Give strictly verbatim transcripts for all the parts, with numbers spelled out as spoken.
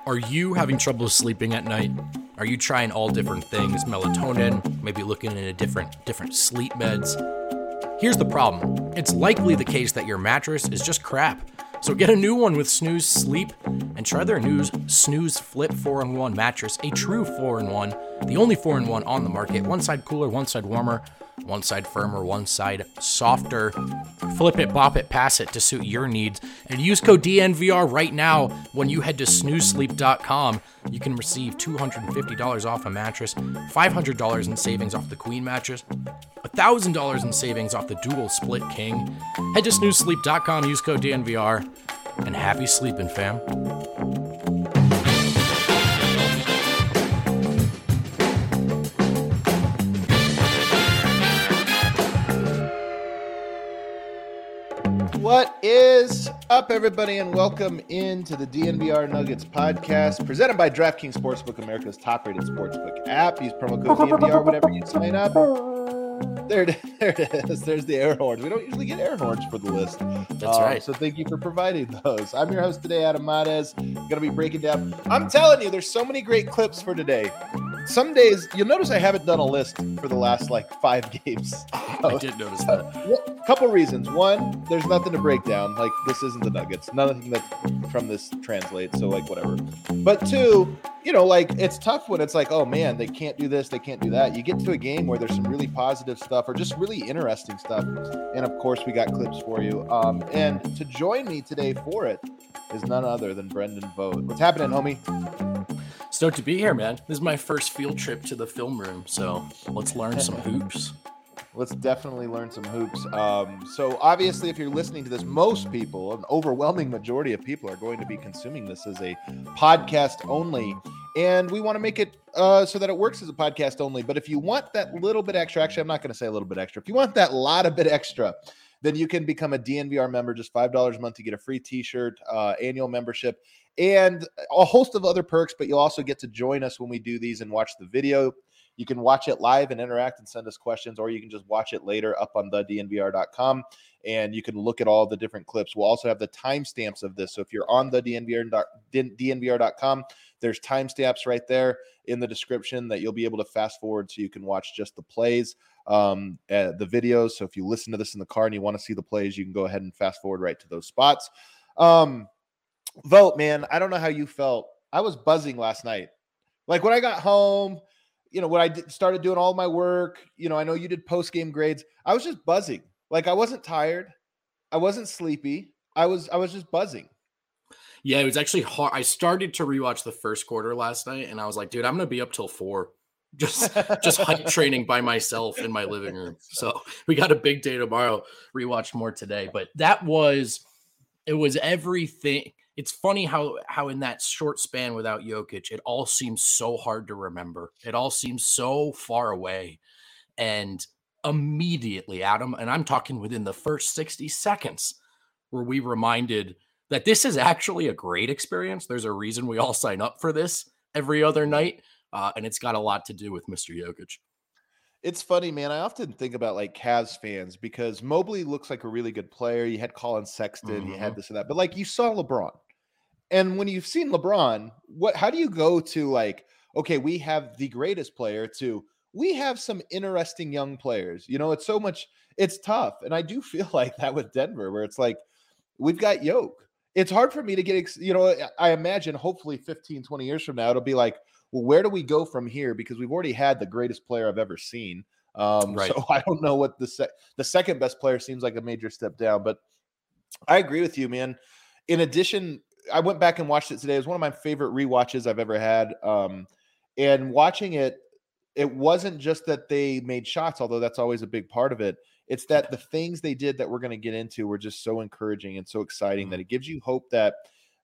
Are you having trouble sleeping at night? Are you trying all different things, melatonin, maybe looking into different different sleep meds? Here's the problem. It's likely the case that your mattress is just crap. So get a new one with Snooze Sleep and try their new Snooze Flip four in one mattress, a true four in one, the only four in one on the market. One side cooler, one side warmer, one side firmer, one side softer. Flip it, bop it, pass it to suit your needs. And use code D N V R right now when you head to snooze sleep dot com. You can receive two hundred fifty dollars off a mattress, five hundred dollars in savings off the Queen mattress, one thousand dollars in savings off the Dual Split King. Head to snooze sleep dot com, use code D N V R, and happy sleeping, fam. What is up, everybody, and welcome into the D N V R Nuggets podcast, presented by DraftKings Sportsbook, America's top-rated sportsbook app. Use promo code D N V R whenever you sign up. There it, there it is. There's the air horns. We don't usually get air horns for the list. That's um, right. So thank you for providing those. I'm your host today, Adam Mares. Going to be breaking down. I'm telling you, there's so many great clips for today. Some days, you'll notice I haven't done a list for the last, like, five games. I did notice that. A couple reasons. One, there's nothing to break down. Like, this isn't the Nuggets. Nothing that from this translates, so, like, whatever. But two, you know, like, it's tough when it's like, oh, man, they can't do this, they can't do that. You get to a game where there's some really positive stuff or just really interesting stuff. And, of course, we got clips for you. Um, and to join me today for it is none other than Brendan Vogt. What's happening, homie? Stoked to be here, man. This is my first field trip to the film room, so let's learn some hoops. Let's definitely learn some hoops. Um, so obviously, if you're listening to this, most people, an overwhelming majority of people are going to be consuming this as a podcast only. And we want to make it uh, so that it works as a podcast only. But if you want that little bit extra, actually, I'm not going to say a little bit extra. If you want that lot of bit extra, then you can become a D N V R member, just five dollars a month to get a free t-shirt, uh, annual membership, and a host of other perks. But you'll also get to join us when we do these and watch the video. You can watch it live and interact and send us questions, or you can just watch it later up on the D N V R dot com, and you can look at all the different clips. We'll also have the timestamps of this. So if you're on the D N V R dot com, there's timestamps right there in the description that you'll be able to fast forward so you can watch just the plays, um, uh, the videos. So if you listen to this in the car and you want to see the plays, you can go ahead and fast forward right to those spots. Um, Vote, man, I don't know how you felt. I was buzzing last night. Like when I got home, you know, when I did, started doing all my work, you know, I know you did post-game grades. I was just buzzing. Like I wasn't tired. I wasn't sleepy. I was, I was just buzzing. Yeah, it was actually hard. I started to rewatch the first quarter last night, and I was like, dude, I'm going to be up till four. Just just hype training by myself in my living room. So we got a big day tomorrow. Rewatch more today. But that was, it was everything. It's funny how how in that short span without Jokic, it all seems so hard to remember. It all seems so far away. And immediately, Adam, and I'm talking within the first sixty seconds, were we reminded that this is actually a great experience. There's a reason we all sign up for this every other night, uh, and it's got a lot to do with Mister Jokic. It's funny, man. I often think about like Cavs fans because Mobley looks like a really good player. You had Colin Sexton, mm-hmm. you had this and that, but like you saw LeBron. And when you've seen LeBron, what? How do you go to like, okay, we have the greatest player to we have some interesting young players. You know, it's so much, it's tough. And I do feel like that with Denver, where it's like, we've got Yoke. It's hard for me to get, you know, I imagine hopefully fifteen, twenty years from now, it'll be like, well, where do we go from here? Because we've already had the greatest player I've ever seen. Um, right. So I don't know what the se- the second best player seems like a major step down, but I agree with you, man. In addition, I went back and watched it today. It was one of my favorite rewatches I've ever had. Um, and watching it, it wasn't just that they made shots, although that's always a big part of it. It's that the things they did that we're going to get into were just so encouraging and so exciting mm-hmm. that it gives you hope that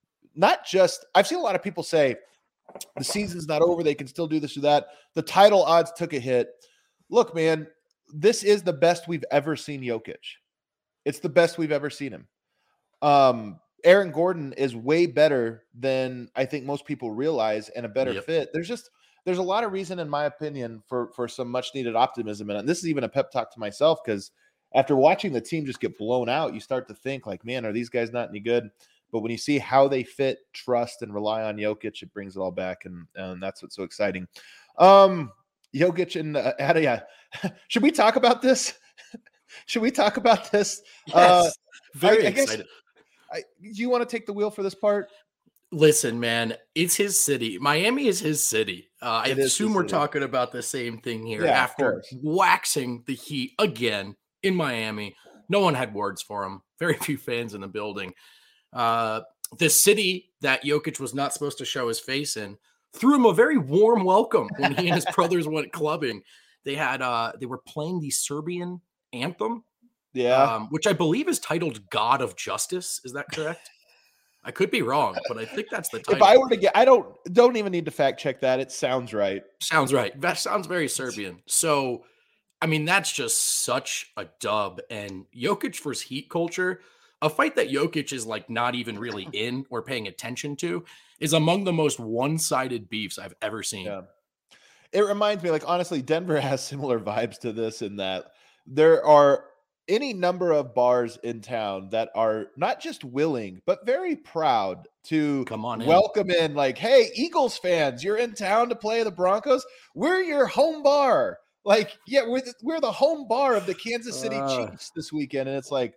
not just – I've seen a lot of people say the season's not over. They can still do this or that. The title odds took a hit. Look, man, this is the best we've ever seen Jokic. It's the best we've ever seen him. Um, Aaron Gordon is way better than I think most people realize and a better yep. fit. There's just there's a lot of reason, in my opinion, for, for some much needed optimism. And this is even a pep talk to myself, because after watching the team just get blown out, you start to think like, man, are these guys not any good? But when you see how they fit, trust, and rely on Jokic, it brings it all back, and, and that's what's so exciting. Um, Jokic and uh, Adia, should we talk about this? Should we talk about this? Yes, uh, very I, I excited. Guess, I, do you want to take the wheel for this part? Listen, man, it's his city. Miami is his city. Uh, I assume we're talking about the same thing here. Yeah, after waxing the Heat again in Miami, no one had words for him. Very few fans in the building. Uh, the city that Jokic was not supposed to show his face in threw him a very warm welcome when he and his brothers went clubbing. They had uh, they were playing the Serbian anthem, yeah, um, which I believe is titled "God of Justice." Is that correct? I could be wrong, but I think that's the title. If I were to get, I don't don't even need to fact check that. It sounds right. Sounds right. That sounds very Serbian. So, I mean, that's just such a dub. And Jokic versus Heat culture, a fight that Jokic is like not even really in or paying attention to, is among the most one-sided beefs I've ever seen. Yeah. It reminds me, like, honestly, Denver has similar vibes to this in that there are any number of bars in town that are not just willing, but very proud to come on in. welcome in, like, hey, Eagles fans, you're in town to play the Broncos. We're your home bar. Like, yeah, we're the, we're the home bar of the Kansas City uh, Chiefs this weekend. And it's like,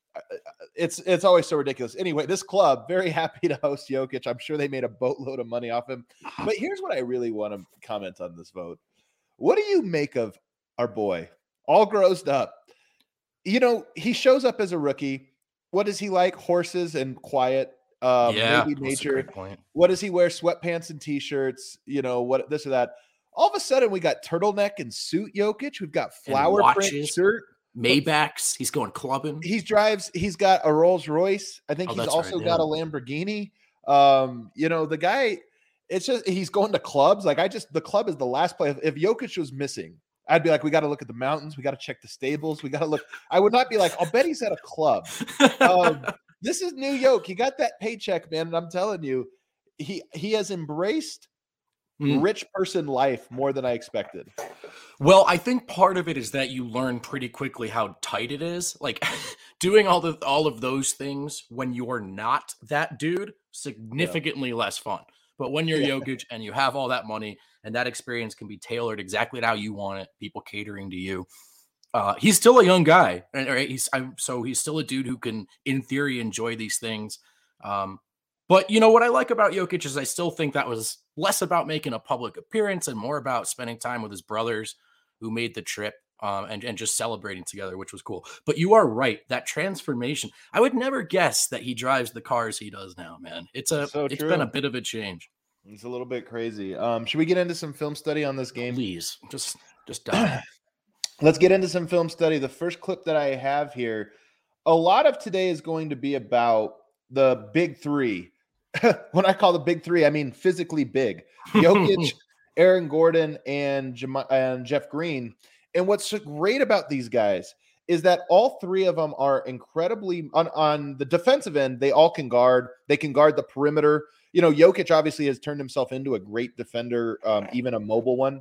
it's it's always so ridiculous. Anyway, this club, very happy to host Jokic. I'm sure they made a boatload of money off him. But here's what I really want to comment on this vote. What do you make of our boy, all grossed up? You know, he shows up as a rookie. What is he like? Horses and quiet. Um, yeah, maybe nature. What does he wear? Sweatpants and t-shirts. You know, what this or that. All of a sudden, we got turtleneck and suit Jokic. We've got flower print shirt. Maybachs. He's going clubbing. He drives. He's got a Rolls Royce. I think oh, he's also right, got yeah. a Lamborghini. Um, you know, the guy. It's just he's going to clubs. Like I just the club is the last place. If Jokic was missing, I'd be like, we got to look at the mountains. We got to check the stables. We got to look. I would not be like, I'll bet he's at a club. Um, this is New York. He got that paycheck, man. And I'm telling you, he he has embraced mm. rich person life more than I expected. Well, I think part of it is that you learn pretty quickly how tight it is. Like doing all the all of those things when you're not that dude, significantly yeah. less fun. But when you're yeah. Jokic and you have all that money and that experience can be tailored exactly how you want it, people catering to you. Uh, he's still a young guy, and right, he's I'm, so he's still a dude who can, in theory, enjoy these things. Um, but you know what I like about Jokic is I still think that was less about making a public appearance and more about spending time with his brothers who made the trip um, and and just celebrating together, which was cool. But you are right, that transformation. I would never guess that he drives the cars he does now, man. It's a so it's true. been a bit of a change. It's a little bit crazy. Um, should we get into some film study on this game? Please, just just dive. Let's get into some film study. The first clip that I have here, a lot of today is going to be about the big three. When I call the big three, I mean physically big. Jokic, Aaron Gordon, and, Jam- and Jeff Green. And what's so great about these guys is that all three of them are incredibly on, on the defensive end. They all can guard. They can guard the perimeter. You know, Jokic obviously has turned himself into a great defender, um, even a mobile one.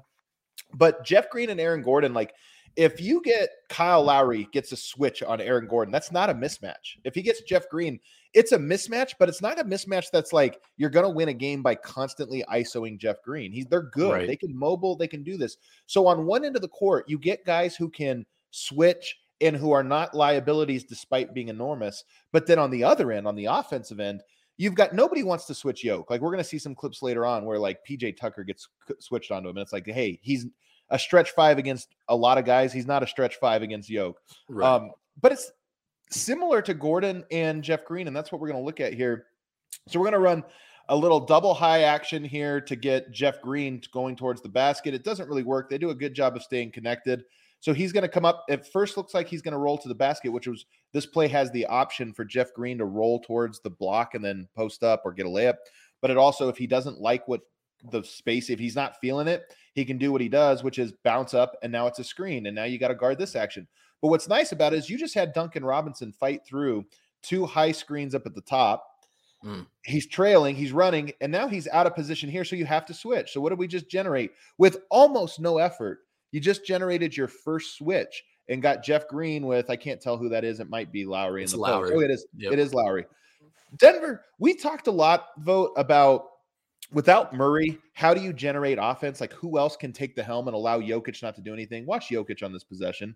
But Jeff Green and Aaron Gordon, like if you get Kyle Lowry gets a switch on Aaron Gordon, that's not a mismatch. If he gets Jeff Green, it's a mismatch, but it's not a mismatch that's like you're going to win a game by constantly ISOing Jeff Green. He's they're good. Right. They can mobile. They can do this. So on one end of the court, you get guys who can switch and who are not liabilities despite being enormous. But then on the other end, on the offensive end, you've got nobody wants to switch Yoke. Like we're going to see some clips later on where like P J Tucker gets switched onto him. And it's like, hey, he's a stretch five against a lot of guys. He's not a stretch five against Yoke. Right. Um, but it's similar to Gordon and Jeff Green. And that's what we're going to look at here. So we're going to run a little double high action here to get Jeff Green going towards the basket. It doesn't really work. They do a good job of staying connected. So he's going to come up. At first looks like he's going to roll to the basket, which was this play has the option for Jeff Green to roll towards the block and then post up or get a layup. But it also, if he doesn't like what the space, if he's not feeling it, he can do what he does, which is bounce up. And now it's a screen. And now you got to guard this action. But what's nice about it is you just had Duncan Robinson fight through two high screens up at the top. Mm. He's trailing, he's running, and now he's out of position here. So you have to switch. So what did we just generate? With almost no effort, you just generated your first switch and got Jeff Green with, I can't tell who that is. It might be Lowry. It's in the Lowry. post. Oh, it is. Yep. It is Lowry. Denver, we talked a lot, Vogt, about without Murray, how do you generate offense? Like, who else can take the helm and allow Jokic not to do anything? Watch Jokic on this possession.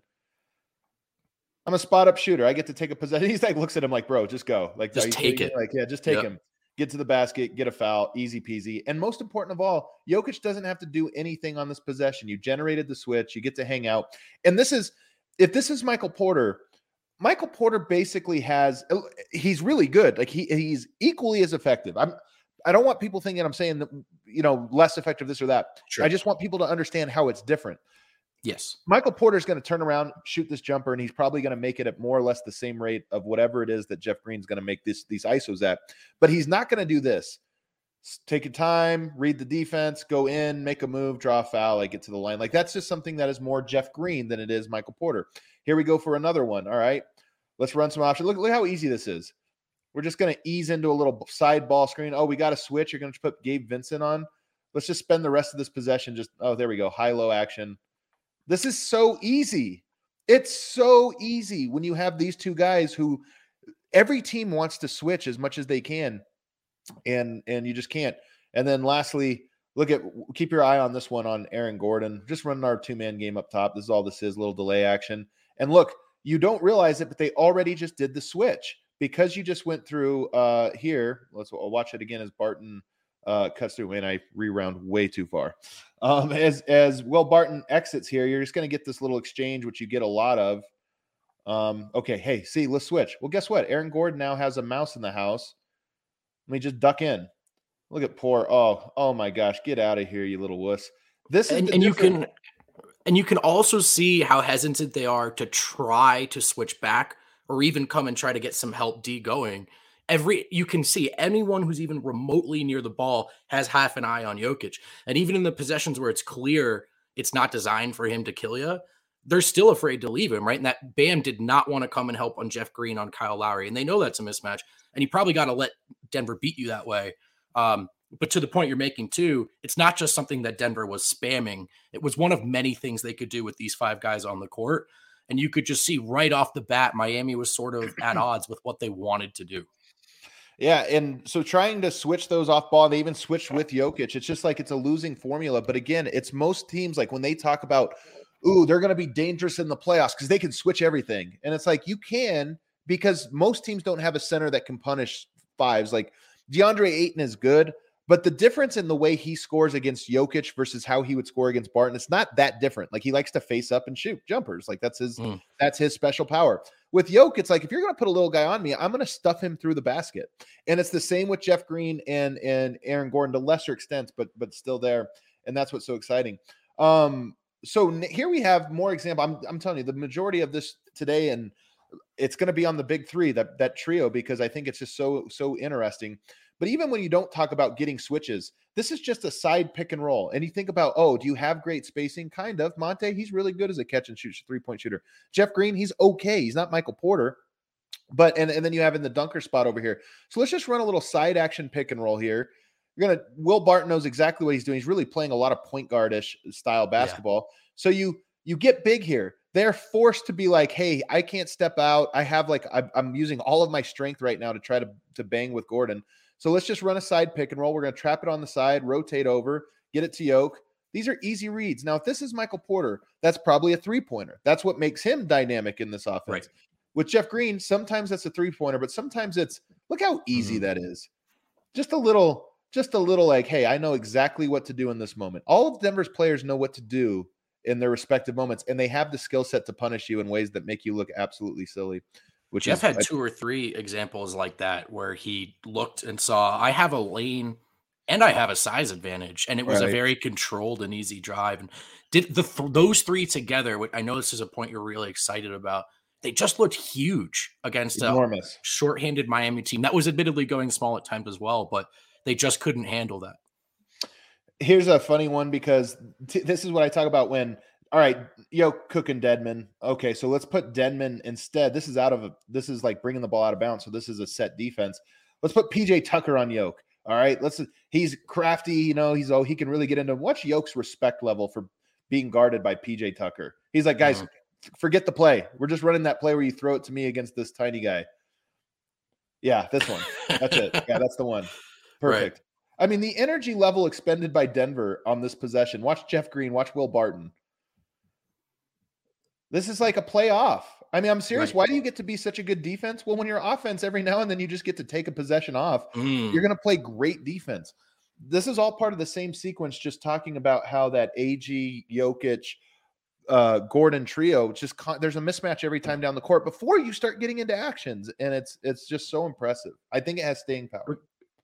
I'm a spot up shooter. I get to take a possession. He's like, looks at him like, bro, just go. Like, just take it. Me? Like, yeah, just take yep. him. Get to the basket, get a foul, easy peasy. And most important of all, Jokic doesn't have to do anything on this possession. You generated the switch. You get to hang out. And this is, if this is Michael Porter, Michael Porter basically has, he's really good. Like he he's equally as effective. I'm, I don't want people thinking I'm saying that, you know, less effective this or that. Sure. I just want people to understand how it's different. Yes. Michael Porter's going to turn around, shoot this jumper, and he's probably going to make it at more or less the same rate of whatever it is that Jeff Green's going to make this these I S Os at. But he's not going to do this. Take your time, read the defense, go in, make a move, draw a foul, like get to the line. Like that's just something that is more Jeff Green than it is Michael Porter. Here we go for another one. All right, let's run some options. Look, look how easy this is. We're just going to ease into a little side ball screen. Oh, we got a switch. You're going to put Gabe Vincent on. Let's just spend the rest of this possession. Just, oh, there we go. High-low action. This is so easy. It's so easy when you have these two guys who every team wants to switch as much as they can, and and you just can't. And then lastly, look at keep your eye on this one on Aaron Gordon. Just running our two-man game up top. This is all this is, little delay action. And look, you don't realize it, but they already just did the switch because you just went through uh, here. Let's I'll watch it again as Barton uh, cuts through. Man, I rewound way too far. Um, as as Will Barton exits here, you're just going to get this little exchange, which you get a lot of. Um, okay, hey, see, let's switch. Well, guess what? Aaron Gordon now has a mouse in the house. Let me just duck in. Look at poor. Oh, oh my gosh, get out of here, you little wuss. This is and, and you can and you can also see how hesitant they are to try to switch back or even come and try to get some help D going. Every you can see anyone who's even remotely near the ball has half an eye on Jokic. And even in the possessions where it's clear it's not designed for him to kill you, they're still afraid to leave him, right? And that Bam did not want to come and help on Jeff Green on Kyle Lowry. And they know that's a mismatch. And you probably got to let Denver beat you that way. Um, but to the point you're making too, it's not just something that Denver was spamming. It was one of many things they could do with these five guys on the court. And you could just see right off the bat, Miami was sort of at odds with what they wanted to do. Yeah, and so trying to switch those off ball, they even switched with Jokic. It's just like it's a losing formula. But again, it's most teams like when they talk about, ooh, they're going to be dangerous in the playoffs because they can switch everything. And it's like you can because most teams don't have a center that can punish fives. Like DeAndre Ayton is good, but the difference in the way he scores against Jokic versus how he would score against Barton, it's not that different. Like he likes to face up and shoot jumpers. Like that's his mm. that's his special power. With Jokic, it's like if you're going to put a little guy on me, I'm going to stuff him through the basket. And it's the same with Jeff Green and and Aaron Gordon to lesser extents, but but still there. And that's what's so exciting. Um, so here we have more example. I'm I'm telling you, the majority of this today, and it's going to be on the big three, that that trio, because I think it's just so so interesting. But even when you don't talk about getting switches, this is just a side pick and roll. And you think about, oh, do you have great spacing? Kind of. Monte, he's really good as a catch and shoot three-point shooter. Jeff Green, he's okay. He's not Michael Porter. But and, and then you have in the dunker spot over here. So let's just run a little side action pick and roll here. You're gonna Will Barton knows exactly what he's doing. He's really playing a lot of point guard-ish style basketball. Yeah. So you you get big here. They're forced to be like, hey, I can't step out. I have like I'm, I'm using all of my strength right now to try to, to bang with Gordon. So let's just run a side pick and roll. We're going to trap it on the side, rotate over, get it to Yoke. These are easy reads. Now, if this is Michael Porter, that's probably a three-pointer. That's what makes him dynamic in this offense. Right. With Jeff Green, sometimes that's a three-pointer, but sometimes it's, look how easy mm-hmm. that is. Just a little, just a little like, hey, I know exactly what to do in this moment. All of Denver's players know what to do in their respective moments, and they have the skill set to punish you in ways that make you look absolutely silly. Which Jeff is, had I, two or three examples like that where he looked and saw, I have a lane and I have a size advantage. And it was right. a very controlled and easy drive. And did the th- those three together, which I know this is a point you're really excited about, they just looked huge against Enormous. a shorthanded Miami team. That was admittedly going small at times as well, but they just couldn't handle that. Here's a funny one because t- this is what I talk about when all right, yo, Cook and Dedmon. Okay, so let's put Dedmon instead. This is out of a, this is like bringing the ball out of bounds. So this is a set defense. Let's put P J Tucker on Yoke. All right, let's. He's crafty, you know. He's oh, he can really get into. Watch Yoke's respect level for being guarded by P J Tucker. He's like, guys, mm-hmm. forget the play. We're just running that play where you throw it to me against this tiny guy. Yeah, this one. That's it. Yeah, that's the one. Right. Perfect. I mean, the energy level expended by Denver on this possession. Watch Jeff Green, watch Will Barton. This is like a playoff. I mean, I'm serious. Right. Why do you get to be such a good defense? Well, when you're offense, every now and then you just get to take a possession off. Mm. You're going to play great defense. This is all part of the same sequence, just talking about how that A G, Jokic, uh, Gordon trio, just con- there's a mismatch every time down the court before you start getting into actions. And it's it's just so impressive. I think it has staying power.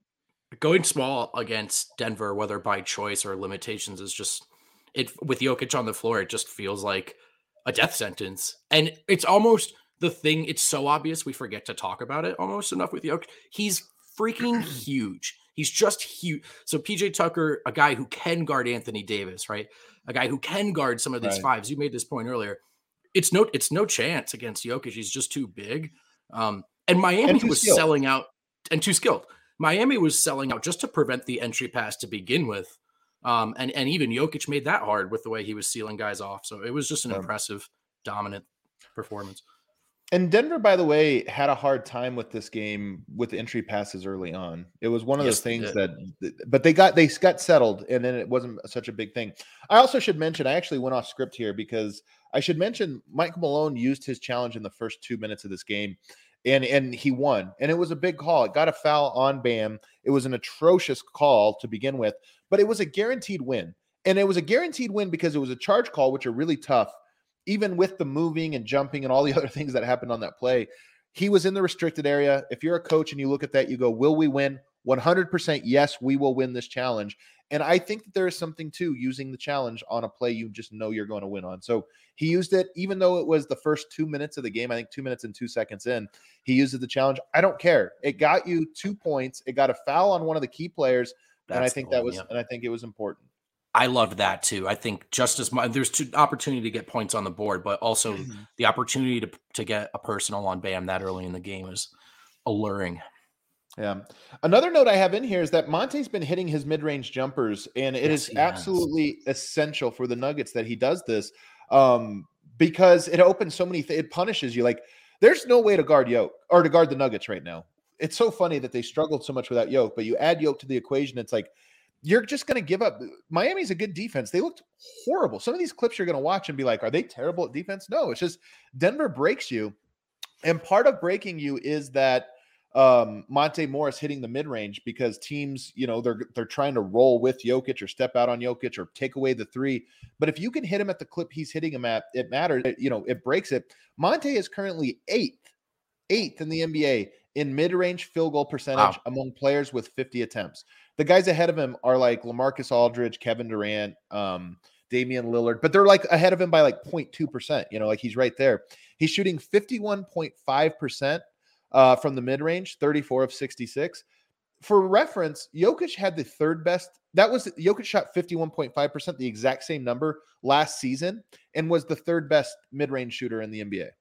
Going small against Denver, whether by choice or limitations, is just it with Jokic on the floor. It just feels like a death sentence, and it's almost the thing. It's so obvious we forget to talk about it almost enough with Jokic. He's freaking huge. He's just huge. So P J Tucker, a guy who can guard Anthony Davis, right? A guy who can guard some of these Right. fives. You made this point earlier. It's no, it's no chance against Jokic. He's just too big. Um, and Miami And too was skilled. selling out and too skilled. Miami was selling out just to prevent the entry pass to begin with. Um, and, and even Jokic made that hard with the way he was sealing guys off. So it was just an Yeah. impressive, dominant performance. And Denver, by the way, had a hard time with this game with entry passes early on. It was one of Yes, those they things did. that, but they got they got settled, and then it wasn't such a big thing. I also should mention, I actually went off script here because I should mention Michael Malone used his challenge in the first two minutes of this game, and and he won, and it was a big call. It got a foul on Bam. It was an atrocious call to begin with, but it was a guaranteed win, and it was a guaranteed win because it was a charge call, which are really tough. Even with the moving and jumping and all the other things that happened on that play, he was in the restricted area. If you're a coach and you look at that, you go, will we win? one hundred percent yes, we will win this challenge. And I think that there is something to using the challenge on a play you just know you're going to win on. So he used it, even though it was the first two minutes of the game, I think two minutes and two seconds in, he used the challenge. I don't care. It got you two points. It got a foul on one of the key players. That's and I think the that one, was, yep. and I think it was important. I loved that too. I think just as much, there's two opportunity to get points on the board, but also the opportunity to, to get a personal on Bam that early in the game is alluring. Yeah. Another note I have in here is that Monte's been hitting his mid-range jumpers, and it Yes, is he has. absolutely essential for the Nuggets that he does this um, because it opens so many th- it punishes you. Like, there's no way to guard Yoke or to guard the Nuggets right now. It's so funny that they struggled so much without Yoke, but you add Yoke to the equation, it's like you're just going to give up. Miami's a good defense. They looked horrible. Some of these clips you're going to watch and be like, are they terrible at defense? No, it's just Denver breaks you. And part of breaking you is that um, Monte Morris hitting the mid-range because teams, you know, they're they're trying to roll with Jokic or step out on Jokic or take away the three. But if you can hit him at the clip he's hitting him at, it matters. It, you know, it breaks it. Monte is currently eighth, eighth in the N B A in mid-range field goal percentage wow. among players with fifty attempts. The guys ahead of him are like LaMarcus Aldridge, Kevin Durant, um, Damian Lillard, but they're like ahead of him by like zero point two percent. You know, like he's right there. He's shooting fifty-one point five percent uh, from the mid-range, thirty-four of sixty-six. For reference, Jokic had the third best. That was Jokic shot fifty-one point five percent, the exact same number last season, and was the third best mid-range shooter in the N B A.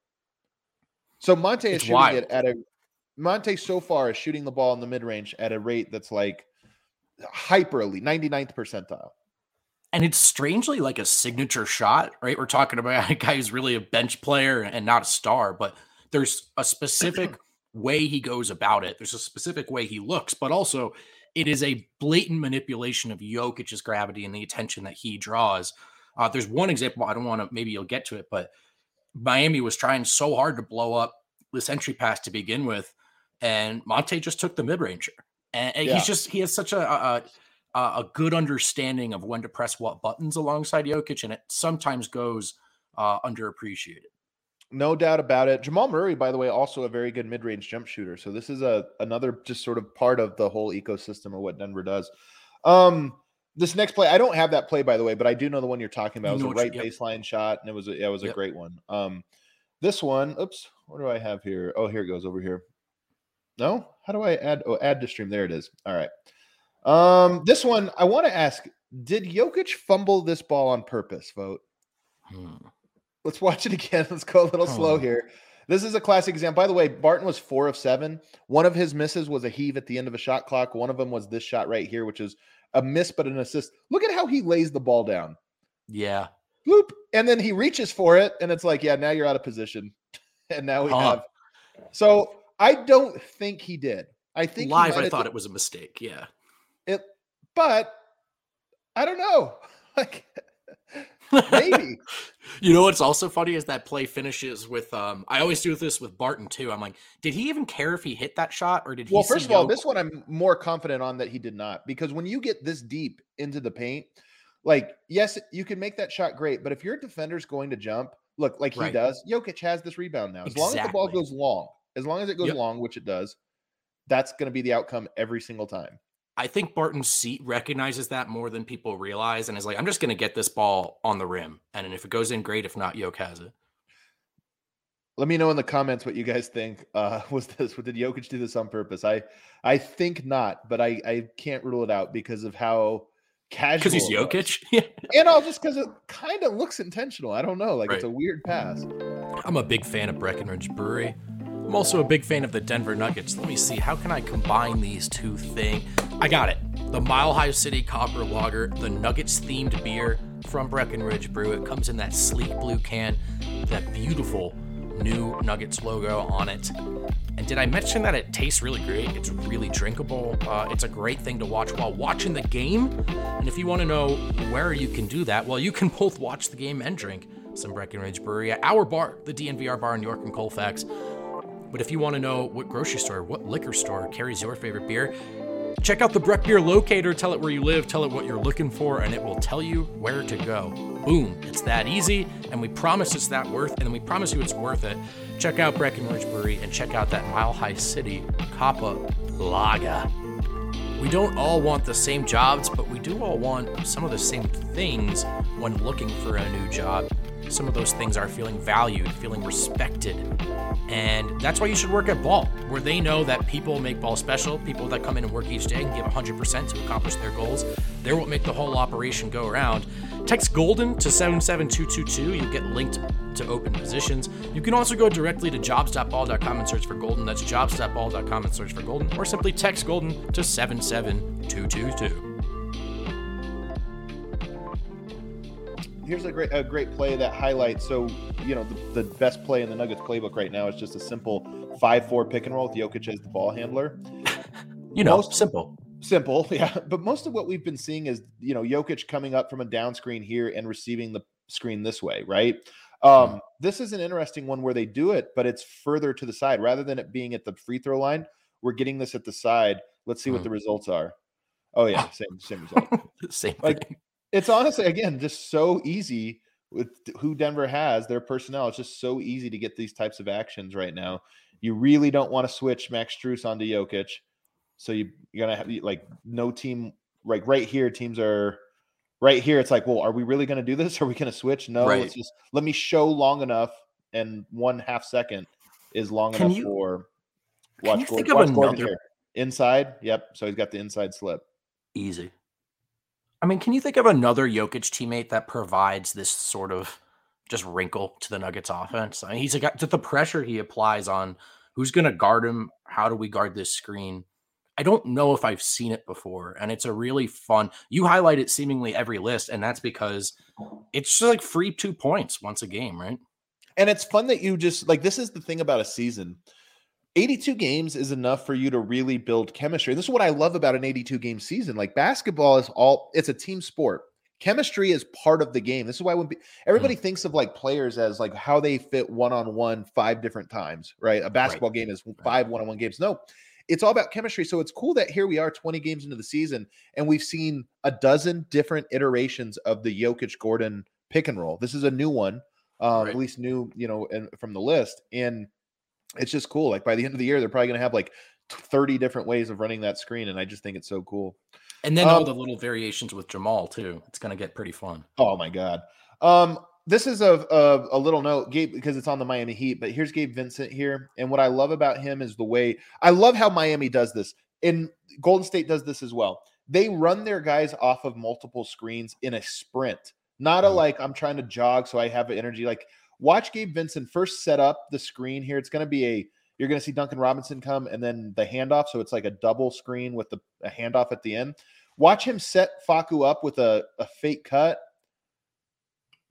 So Monte is it's shooting wild. it at a Monte so far is shooting the ball in the mid-range at a rate that's like hyper elite, ninety-ninth percentile. And it's strangely like a signature shot, right? We're talking about a guy who's really a bench player and not a star, but there's a specific way he goes about it. There's a specific way he looks, but also it is a blatant manipulation of Jokic's gravity and the attention that he draws. Uh, there's one example, I don't want to, maybe you'll get to it, but Miami was trying so hard to blow up this entry pass to begin with, and Monte just took the mid-ranger. And, and yeah. he's just, he has such a, a, a good understanding of when to press what buttons alongside Jokic, and it sometimes goes uh, underappreciated. No doubt about it. Jamal Murray, by the way, also a very good mid-range jump shooter. So this is a another just sort of part of the whole ecosystem of what Denver does. Um, this next play, I don't have that play, by the way, but I do know the one you're talking about. It was a right yep. baseline shot, and it was a, yeah, it was a yep. great one. Um, this one, oops, what do I have here? Oh, here it goes over here. No? How do I add? Oh, add to stream. There it is. All right. Um, this one, I want to ask, did Jokic fumble this ball on purpose, Vote? Hmm. Let's watch it again. Let's go a little oh. slow here. This is a classic example. By the way, Barton was four of seven. One of his misses was a heave at the end of a shot clock. One of them was this shot right here, which is a miss, but an assist. Look at how he lays the ball down. Yeah. Bloop. And then he reaches for it, and it's like, yeah, now you're out of position. And now we huh. have. So I don't think he did. I think live, I thought it was a mistake. Yeah. It, but I don't know. Like, maybe. You know what's also funny is that play finishes with, um, I always do this with Barton too. I'm like, did he even care if he hit that shot or did he? Well, first of all, this one I'm more confident on that he did not, because when you get this deep into the paint, like, yes, you can make that shot great, but if your defender's going to jump, look, like he right. does, Jokic has this rebound now. As exactly. long as the ball goes long, as long as it goes yep. long, which it does, that's going to be the outcome every single time. I think Barton's seat recognizes that more than people realize and is like, I'm just going to get this ball on the rim. And if it goes in, great. If not, Jokic has it. Let me know in the comments what you guys think. Uh, was this, did Jokic do this on purpose? I I think not, but I, I can't rule it out because of how casual. Because he's Jokic? And all just because it kind of looks intentional. I don't know. Like right. It's a weird pass. I'm a big fan of Breckenridge Brewery. I'm also a big fan of the Denver Nuggets. Let me see. How can I combine these two things? I got it. The Mile High City Copper Lager, the Nuggets-themed beer from Breckenridge Brew. It comes in that sleek blue can, that beautiful new Nuggets logo on it. And did I mention that it tastes really great? It's really drinkable. Uh, it's a great thing to watch while watching the game. And if you want to know where you can do that, well, you can both watch the game and drink some Breckenridge Brewery at our bar, the D N V R bar in York and Colfax. But if you want to know what grocery store, what liquor store carries your favorite beer, check out the Breck Beer Locator. Tell it where you live, tell it what you're looking for, and it will tell you where to go. Boom. It's that easy, and we promise it's that worth, and we promise you it's worth it. Check out Breckenridge Brewery and check out that Mile High City Copper Lager. We don't all want the same jobs, but we do all want some of the same things when looking for a new job. Some of those things are feeling valued, feeling respected. And that's why you should work at Ball, where they know that people make Ball special. People that come in and work each day and give one hundred percent to accomplish their goals. They're what make the whole operation go around. Text GOLDEN to seven seven two two two. You'll get linked to open positions. You can also go directly to jobs dot ball dot com and search for Golden. That's jobs dot ball dot com and search for Golden. Or simply text GOLDEN to seven seven two two two. Here's a great a great play that highlights. So, you know, the, the best play in the Nuggets playbook right now is just a simple five four pick and roll with Jokic as the ball handler. You know, most, simple. Simple, yeah. But most of what we've been seeing is, you know, Jokic coming up from a down screen here and receiving the screen this way, right? Um, mm. This is an interesting one where they do it, but it's further to the side. Rather than it being at the free throw line, we're getting this at the side. Let's see mm. what the results are. Oh, yeah, same, same result. Same like, thing. It's honestly, again, just so easy with who Denver has, their personnel. It's just so easy to get these types of actions right now. You really don't want to switch Max Strus onto Jokic. So you, you're going to have, like, no team, like, right here, teams are, right here, it's like, well, are we really going to do this? Are we going to switch? No, right. Let's just, let me show long enough, and one half second is long can enough you, for, watch, can you think Gordon, of watch another, here. Inside, yep, so he's got the inside slip. Easy. I mean, can you think of another Jokic teammate that provides this sort of just wrinkle to the Nuggets offense? I mean, he's got the pressure he applies on who's going to guard him. How do we guard this screen? I don't know if I've seen it before, and it's a really fun. You highlight it seemingly every list, and that's because it's just like free two points once a game, right? And it's fun that you just like, this is the thing about a season. eighty-two games is enough for you to really build chemistry. This is what I love about an eighty-two game season. Like, basketball is all, it's a team sport. Chemistry is part of the game. This is why when be, everybody mm. thinks of like players as like how they fit one-on-one five different times, right? A basketball right. game is five one-on-one games. No, it's all about chemistry. So it's cool that here we are twenty games into the season and we've seen a dozen different iterations of the Jokic Gordon pick and roll. This is a new one, um, right. at least new, you know, and from the list. And it's just cool. Like, by the end of the year, they're probably going to have like thirty different ways of running that screen. And I just think it's so cool. And then um, all the little variations with Jamal too. It's going to get pretty fun. Oh my God. Um, this is a, a, a little note, Gabe, because it's on the Miami Heat, but here's Gabe Vincent here. And what I love about him is the way, I love how Miami does this, and Golden State does this as well. They run their guys off of multiple screens in a sprint, not a, like, I'm trying to jog so I have energy. Like, watch Gabe Vincent first set up the screen here. It's going to be a, you're going to see Duncan Robinson come and then the handoff. So it's like a double screen with the a handoff at the end. Watch him set Facu up with a, a fake cut.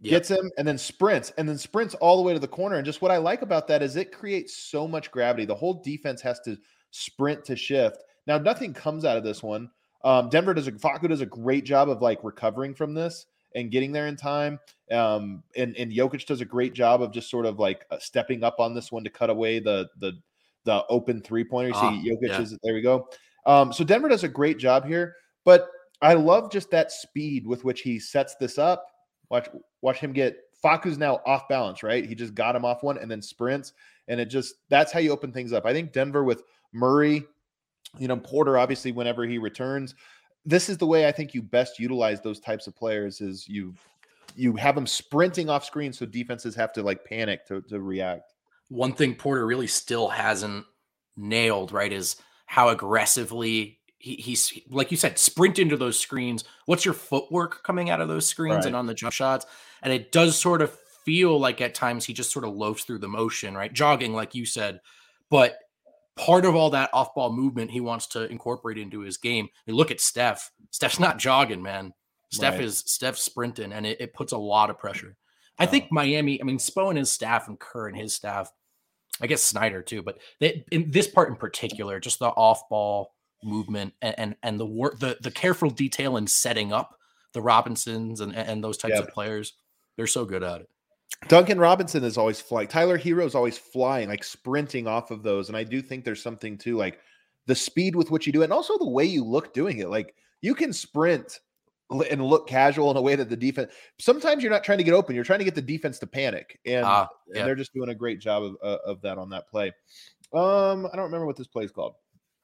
Yep. gets him, and then sprints, and then sprints all the way to the corner. And just what I like about that is it creates so much gravity. The whole defense has to sprint to shift. Now, nothing comes out of this one. Um, Denver does a Facu does a great job of like recovering from this and getting there in time. Um, and, and Jokic does a great job of just sort of like uh, stepping up on this one to cut away the the the open three pointer. You Ah, see, Jokic yeah. is there. We go. Um, so Denver does a great job here, but I love just that speed with which he sets this up. Watch watch him get Facu's now off balance, right? He just got him off one and then sprints, and it just that's how you open things up. I think Denver with Murray, you know, Porter, obviously, whenever he returns, this is the way I think you best utilize those types of players is you you have them sprinting off screen so defenses have to like panic to, to react. One thing Porter really still hasn't nailed, right, is how aggressively he, he's, like you said, sprint into those screens. What's your footwork coming out of those screens Right. and on the jump shots? And it does sort of feel like at times he just sort of loafs through the motion, right? Jogging, like you said. But part of all that off-ball movement he wants to incorporate into his game. You look at Steph. Steph's not jogging, man. Steph Right. is Steph's sprinting, and it, it puts a lot of pressure. I think Miami, I mean, Spo and his staff and Kerr and his staff, I guess Snyder too, but they, in this part in particular, just the off-ball movement and and, and the work, the, the careful detail in setting up the Robinsons and, and those types Yep. of players, they're so good at it. Duncan Robinson is always flying. Tyler Hero is always flying, like sprinting off of those. And I do think there's something to like the speed with which you do it, and also the way you look doing it. Like you can sprint and look casual in a way that the defense, sometimes you're not trying to get open. You're trying to get the defense to panic. And, Ah, and yeah. they're just doing a great job of, uh, of that on that play. Um, I don't remember what this play is called.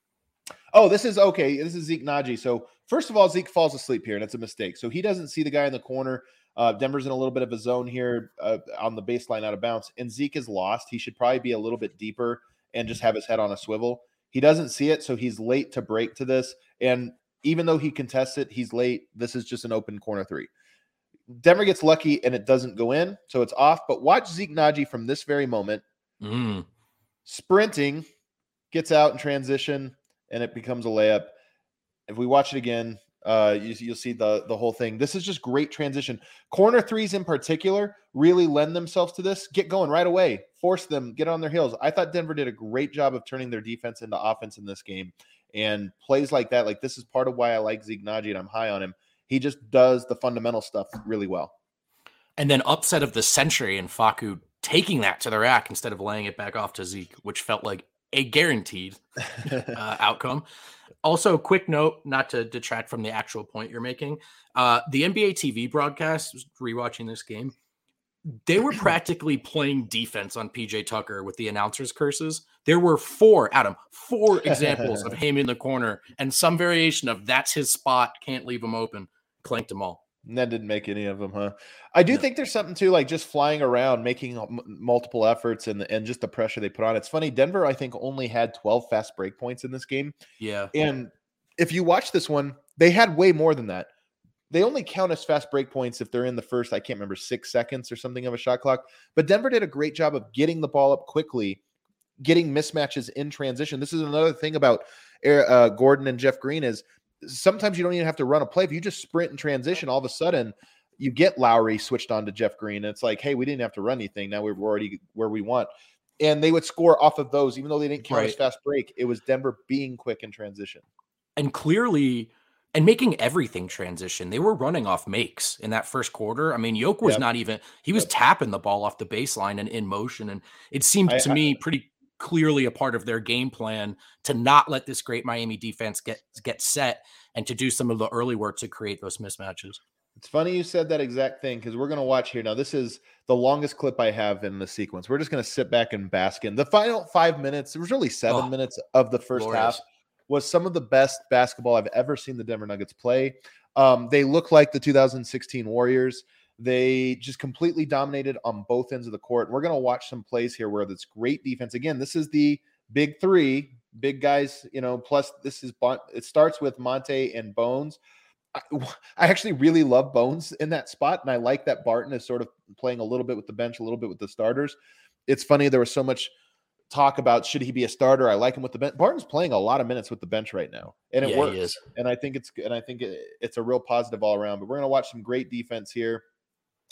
Oh, this is okay. This is Zeke Naji. So first of all, Zeke falls asleep here, and it's a mistake. So he doesn't see the guy in the corner. Uh, Denver's in a little bit of a zone here uh, on the baseline out of bounds, and Zeke is lost. He should probably be a little bit deeper and just have his head on a swivel. He doesn't see it, so he's late to break to this. And even though he contests it, he's late. This is just an open corner three. Denver gets lucky, and it doesn't go in, so it's off. But watch Zeke Naji from this very moment. Mm. Sprinting, gets out in transition, and it becomes a layup. If we watch it again, uh, you, you'll see the, the whole thing. This is just great transition. Corner threes in particular really lend themselves to this. Get going right away. Force them. Get on their heels. I thought Denver did a great job of turning their defense into offense in this game. And plays like that, like this is part of why I like Zeke Naji and I'm high on him. He just does the fundamental stuff really well. And then upset of the century and Facu taking that to the rack instead of laying it back off to Zeke, which felt like a guaranteed uh, outcome. Also, quick note, not to detract from the actual point you're making. Uh, the N B A T V broadcast, rewatching this game, they were practically playing defense on P J Tucker with the announcers' curses. There were four, Adam, four examples of him in the corner and some variation of that's his spot, can't leave him open, clanked them all. And that didn't make any of them, huh? I do No. think there's something to like just flying around, making m- multiple efforts, and and just the pressure they put on. It's funny. Denver, I think, only had twelve fast break points in this game, Yeah. and if you watch this one, they had way more than that. They only count as fast break points if they're in the first, I can't remember, six seconds or something of a shot clock. But Denver did a great job of getting the ball up quickly, getting mismatches in transition. This is another thing about uh, Gordon and Jeff Green is sometimes you don't even have to run a play. If you just sprint and transition, all of a sudden you get Lowry switched on to Jeff Green. And it's like, hey, we didn't have to run anything. Now we're already where we want. And they would score off of those, even though they didn't count Right. as fast break. It was Denver being quick in transition. And clearly, and making everything transition. They were running off makes in that first quarter. I mean, Yoke was Yep. not even, he was Yep. tapping the ball off the baseline and in motion. And it seemed I- to I- me pretty clearly a part of their game plan to not let this great Miami defense get, get set and to do some of the early work to create those mismatches. It's funny you said that exact thing because we're going to watch here. Now, this is the longest clip I have in the sequence. We're just going to sit back and bask in. The final five minutes, it was really seven Oh, minutes of the first glorious. half, was some of the best basketball I've ever seen the Denver Nuggets play. Um, they look like the two thousand sixteen Warriors. They just completely dominated on both ends of the court. We're going to watch some plays here where that's great defense. Again, this is the big three, big guys, you know, plus this is, it starts with Monte and Bones. I, I actually really love Bones in that spot, and I like that Barton is sort of playing a little bit with the bench, a little bit with the starters. It's funny, there was so much talk about should he be a starter. I like him with the bench. Barton's playing a lot of minutes with the bench right now, and it Yeah, he works. is. And I think it's and I think it, it's a real positive all around. But we're gonna watch some great defense here.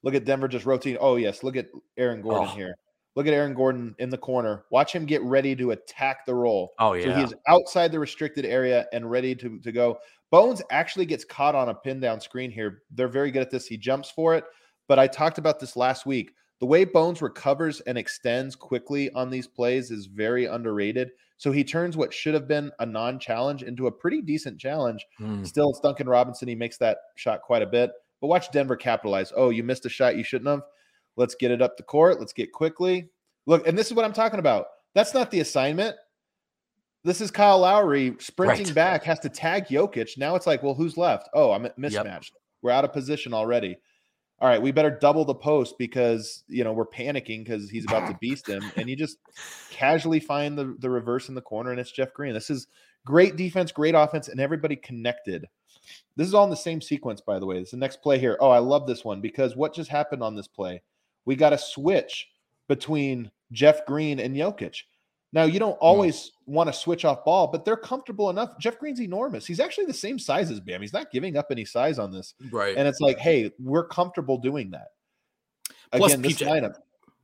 Look at Denver just rotating. Oh, yes. Look at Aaron Gordon Oh. here. Look at Aaron Gordon in the corner. Watch him get ready to attack the roll. Oh, So yeah. he is outside the restricted area and ready to, to go. Bones actually gets caught on a pin down screen here. They're very good at this. He jumps for it. But I talked about this last week. The way Bones recovers and extends quickly on these plays is very underrated. So he turns what should have been a non-challenge into a pretty decent challenge. Mm. Still, it's Duncan Robinson. He makes that shot quite a bit. But watch Denver capitalize. Oh, you missed a shot you shouldn't have. Let's get it up the court. Let's get quickly. Look, and this is what I'm talking about. That's not the assignment. This is Kyle Lowry sprinting Right. back, has to tag Jokic. Now it's like, well, who's left? Oh, I'm mismatched. Yep. We're out of position already. All right, we better double the post because, you know, we're panicking because he's about to beast him. And you just casually find the, the reverse in the corner, and it's Jeff Green. This is great defense, great offense, and everybody connected. This is all in the same sequence, by the way. This is the next play here. Oh, I love this one because what just happened on this play? We got a switch between Jeff Green and Jokic. Now, you don't always mm. want to switch off ball, but they're comfortable enough. Jeff Green's enormous. He's actually the same size as Bam. He's not giving up any size on this. Right. And it's like, hey, we're comfortable doing that. Plus, Again, this P J lineup,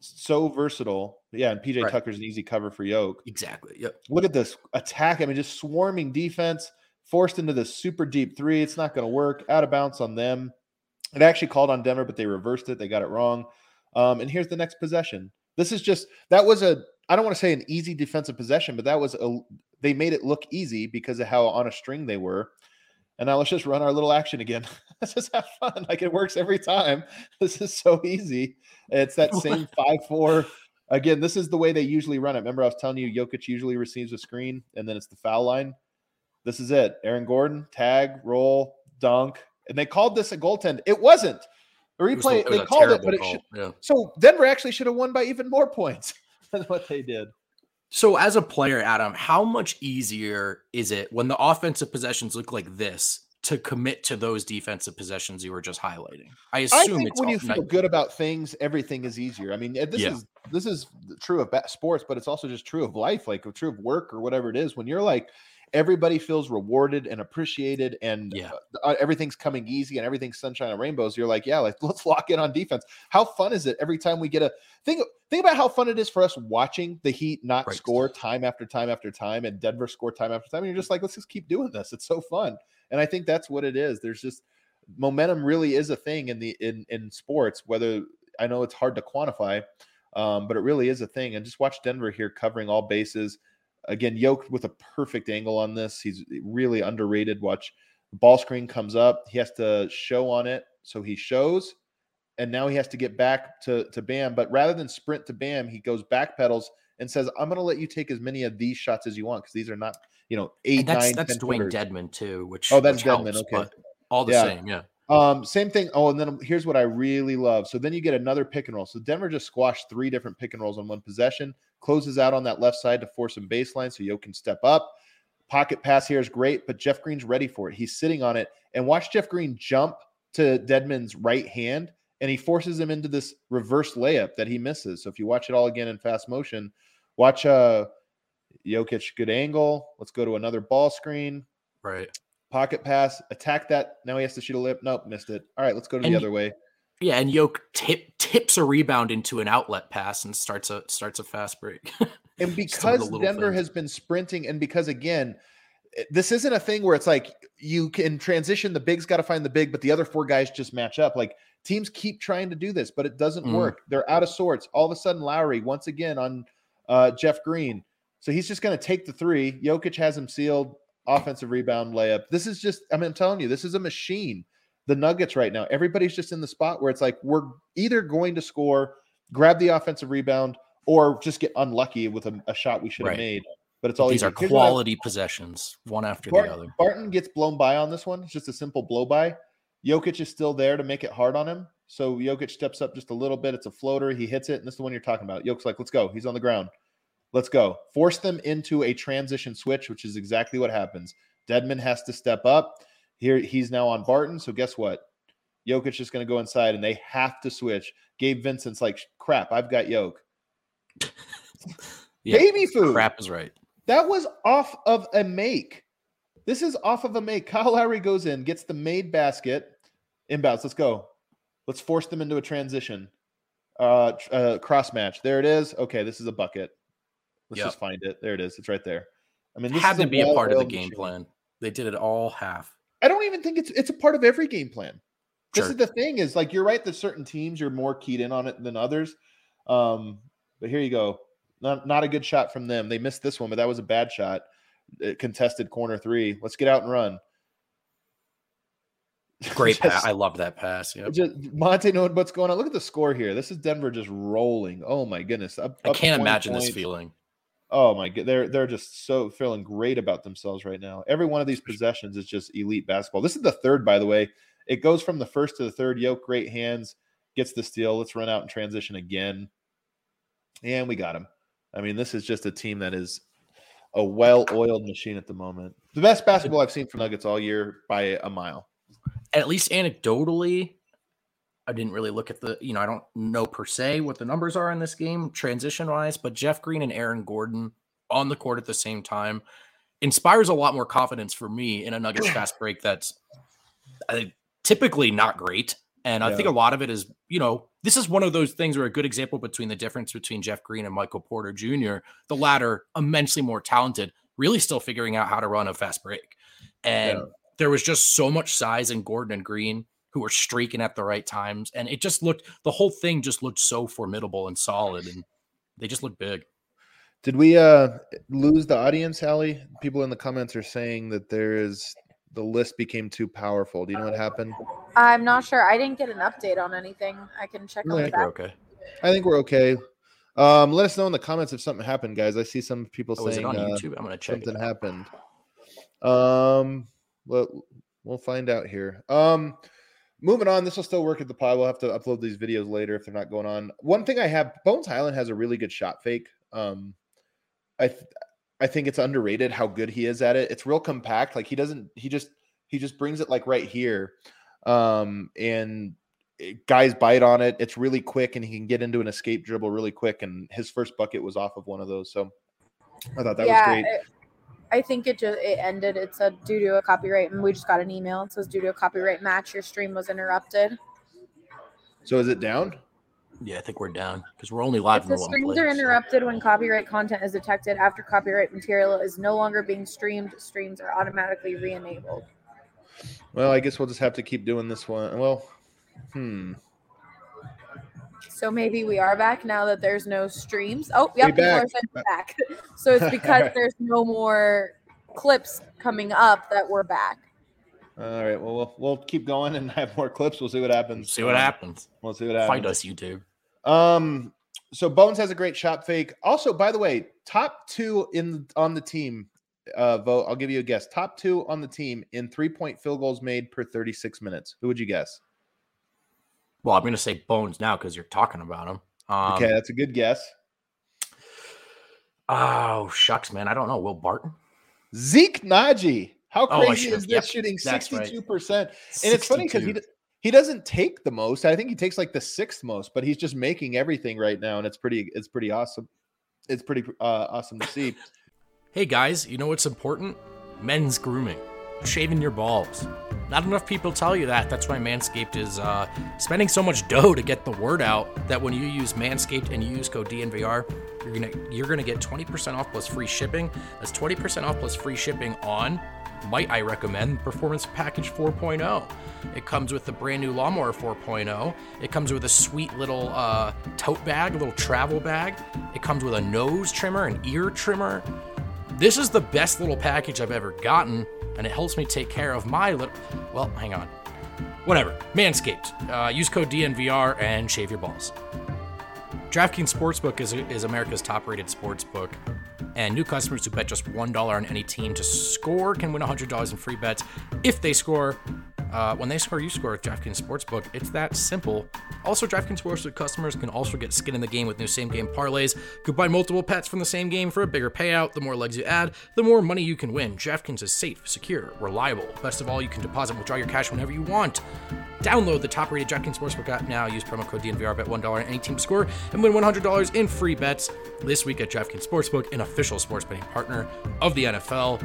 so versatile. Yeah, and P J right. Tucker's an easy cover for Yoke. Exactly. Yep. Look at this attack. I mean, just swarming defense, forced into this super deep three. It's not going to work. Out of bounds on them. It actually called on Denver, but they reversed it. They got it wrong. Um, and here's the next possession. This is just, that was a, I don't want to say an easy defensive possession, but that was a, they made it look easy because of how on a string they were. And now let's just run our little action again. Let's just have fun. Like it works every time. This is so easy. It's that same five four. Again, this is the way they usually run it. Remember I was telling you Jokic usually receives a screen and then it's the foul line. This is it. Aaron Gordon, tag, roll, dunk. And they called this a goaltend. It wasn't. The replay, it was, it they called it, but it call. should. Yeah. So Denver actually should have won by even more points than what they did. So as a player, Adam, how much easier is it when the offensive possessions look like this to commit to those defensive possessions you were just highlighting? I assume I think it's when all, you feel good about things, everything is easier. I mean, this yeah. is this is true of sports, but it's also just true of life, like true of work or whatever it is. When you're like, everybody feels rewarded and appreciated and yeah. uh, everything's coming easy and everything's sunshine and rainbows. You're like, yeah, like let's lock in on defense. How fun is it every time we get a think, think about how fun it is for us watching the Heat not right. score time after time after time and Denver score time after time. And you're just like, let's just keep doing this. It's so fun. And I think that's what it is. There's just momentum really is a thing in the, in, in sports, whether I know it's hard to quantify, um, but it really is a thing. And just watch Denver here covering all bases. Again, Yoke with a perfect angle on this. He's really underrated. Watch, the ball screen comes up. He has to show on it. So he shows, and now he has to get back to, to Bam. But rather than sprint to Bam, he goes back pedals and says, I'm going to let you take as many of these shots as you want because these are not, you know, eight, and that's, nine, That's Dwayne footers. Dedman too, which Oh, that's which Dedman. helps, Okay. All the yeah. same, yeah. Um, same thing. Oh, and then here's what I really love. So then you get another pick and roll. So Denver just squashed three different pick and rolls on one possession, closes out on that left side to force some baseline so Yoke can step up. Pocket pass here is great, but Jeff Green's ready for it. He's sitting on it. And watch Jeff Green jump to Dedman's right hand, and he forces him into this reverse layup that he misses. So if you watch it all again in fast motion, watch uh, Jokic, good angle. Let's go to another ball screen. Right. Pocket pass, attack that. Now he has to shoot a lip. Nope, missed it. All right, let's go to and, the other way. Yeah, and Yoke tip, tips a rebound into an outlet pass and starts a starts a fast break. And because Denver things. has been sprinting, and because, again, this isn't a thing where it's like you can transition, the big's got to find the big, but the other four guys just match up. Like, teams keep trying to do this, but it doesn't mm. work. They're out of sorts. All of a sudden, Lowry, once again, on uh, Jeff Green. So he's just going to take the three. Jokic has him sealed. Offensive rebound layup. This is just, I mean, I'm telling you, this is a machine. The Nuggets right now, everybody's just in the spot where it's like, we're either going to score, grab the offensive rebound, or just get unlucky with a, a shot we should have right. made. But it's all These easy. are quality possessions, one after Barton, the other. Barton gets blown by on this one. It's just a simple blow by. Jokic is still there to make it hard on him. So Jokic steps up just a little bit. It's a floater. He hits it. And this is the one you're talking about. Jokic's like, let's go. He's on the ground. Let's go. Force them into a transition switch, which is exactly what happens. Dedman has to step up. Here he's now on Barton. So guess what? Jokic is going to go inside, and they have to switch. Gabe Vincent's like, crap, I've got Yoke. yeah, Baby food. Crap is right. That was off of a make. This is off of a make. Kyle Lowry goes in, gets the made basket. Inbounds. Let's go. Let's force them into a transition. Uh, uh, cross match. There it is. Okay, this is a bucket. Let's yep. just find it. There it is. It's right there. I mean, this had is to a be a part of the machine. game plan. They did it all half. I don't even think it's it's a part of every game plan. This Sure. is the thing is like you're right that certain teams you're more keyed in on it than others. Um, but here you go. Not not a good shot from them. They missed this one, but that was a bad shot. It contested corner three. Let's get out and run. Great just, pass. I love that pass. Yeah. Just Monte knowing what's going on. Look at the score here. This is Denver just rolling. Oh my goodness. Up, I can't imagine points. this feeling. Oh my god, they're they're just so feeling great about themselves right now. Every one of these possessions is just elite basketball. This is the third, by the way. It goes from the first to the third. Yoke, great hands, gets the steal. Let's run out and transition again. And we got him. I mean, this is just a team that is a well-oiled machine at the moment. The best basketball I've seen from Nuggets all year by a mile. At least anecdotally, I didn't really look at the, you know, I don't know per se what the numbers are in this game transition-wise, but Jeff Green and Aaron Gordon on the court at the same time inspires a lot more confidence for me in a Nuggets fast break that's uh, typically not great. And I yeah. think a lot of it is, you know, this is one of those things where a good example between the difference between Jeff Green and Michael Porter Junior, the latter immensely more talented, really still figuring out how to run a fast break. And yeah. there was just so much size in Gordon and Green who were streaking at the right times. And it just looked, the whole thing just looked so formidable and solid. And they just looked big. Did we uh, lose the audience, Hallie? People in the comments are saying that there is, the list became too powerful. Do you know what happened? I'm not sure. I didn't get an update on anything. I can check on that. Okay. I think we're okay. Um, let us know in the comments if something happened, guys. I see some people oh, saying is it on uh, YouTube? I'm gonna check something happened. Um, well, we'll find out here. Um, moving on. This will still work at the pod. We'll have to upload these videos later if they're not going on. One thing I have, Bones Hyland has a really good shot fake. Um, I. Th- I think it's underrated how good he is at it. It's real compact. Like he doesn't, he just, he just brings it like right here. Um, and it, guys bite on it. It's really quick and he can get into an escape dribble really quick. And his first bucket was off of one of those. So I thought that yeah, was great. It, I think it just, it ended. It said due to a copyright, and we just got an email. It says due to a copyright match, your stream was interrupted. So is it down? Yeah, I think we're down because we're only live if in the, the one streams place. are interrupted when copyright content is detected after copyright material is no longer being streamed. Streams are automatically re-enabled. Well, I guess we'll just have to keep doing this one. Well, hmm. So maybe we are back now that there's no streams. Oh, yep, people are back. So it's because right. there's no more clips coming up that we're back. All right. Well, we'll we'll keep going and have more clips. We'll see what happens. See what happens. We'll see what happens. Find us, YouTube. Um. So Bones has a great shot fake. Also, by the way, top two in on the team. Uh, vote. I'll give you a guess. Top two on the team in three-point field goals made per thirty-six minutes. Who would you guess? Well, I'm going to say Bones now because you're talking about him. Um, okay, that's a good guess. Oh shucks, man! I don't know. Will Barton? Zeke Naji. How crazy oh, is this? yep, shooting sixty-two percent. Right. And it's funny because he he doesn't take the most. I think he takes like the sixth most, but he's just making everything right now, and it's pretty it's pretty awesome. It's pretty uh, awesome to see. Hey guys, you know what's important? Men's grooming. Shaving your balls. Not enough people tell you that. That's why Manscaped is uh, spending so much dough to get the word out that when you use Manscaped and you use code D N V R, you're gonna you're gonna get twenty percent off plus free shipping. That's twenty percent off plus free shipping on, might I recommend, Performance Package four point oh. It comes with the brand new Lawnmower four point oh. It comes with a sweet little uh, tote bag, a little travel bag. It comes with a nose trimmer, an ear trimmer. This is the best little package I've ever gotten, and it helps me take care of my little, well, hang on. Whatever, Manscaped. Uh, use code D N V R and shave your balls. DraftKings Sportsbook is, is America's top-rated sportsbook, and new customers who bet just one dollar on any team to score can win one hundred dollars in free bets if they score. Uh, when they score, you score with DraftKings Sportsbook. It's that simple. Also, DraftKings Sportsbook customers can also get skin in the game with new same-game parlays. Combine multiple bets from the same game for a bigger payout. The more legs you add, the more money you can win. DraftKings is safe, secure, reliable. Best of all, you can deposit and withdraw your cash whenever you want. Download the top-rated DraftKings Sportsbook app now. Use promo code D N V R, bet one dollar on any team to score, and win one hundred dollars in free bets this week at DraftKings Sportsbook, an official sports betting partner of the N F L.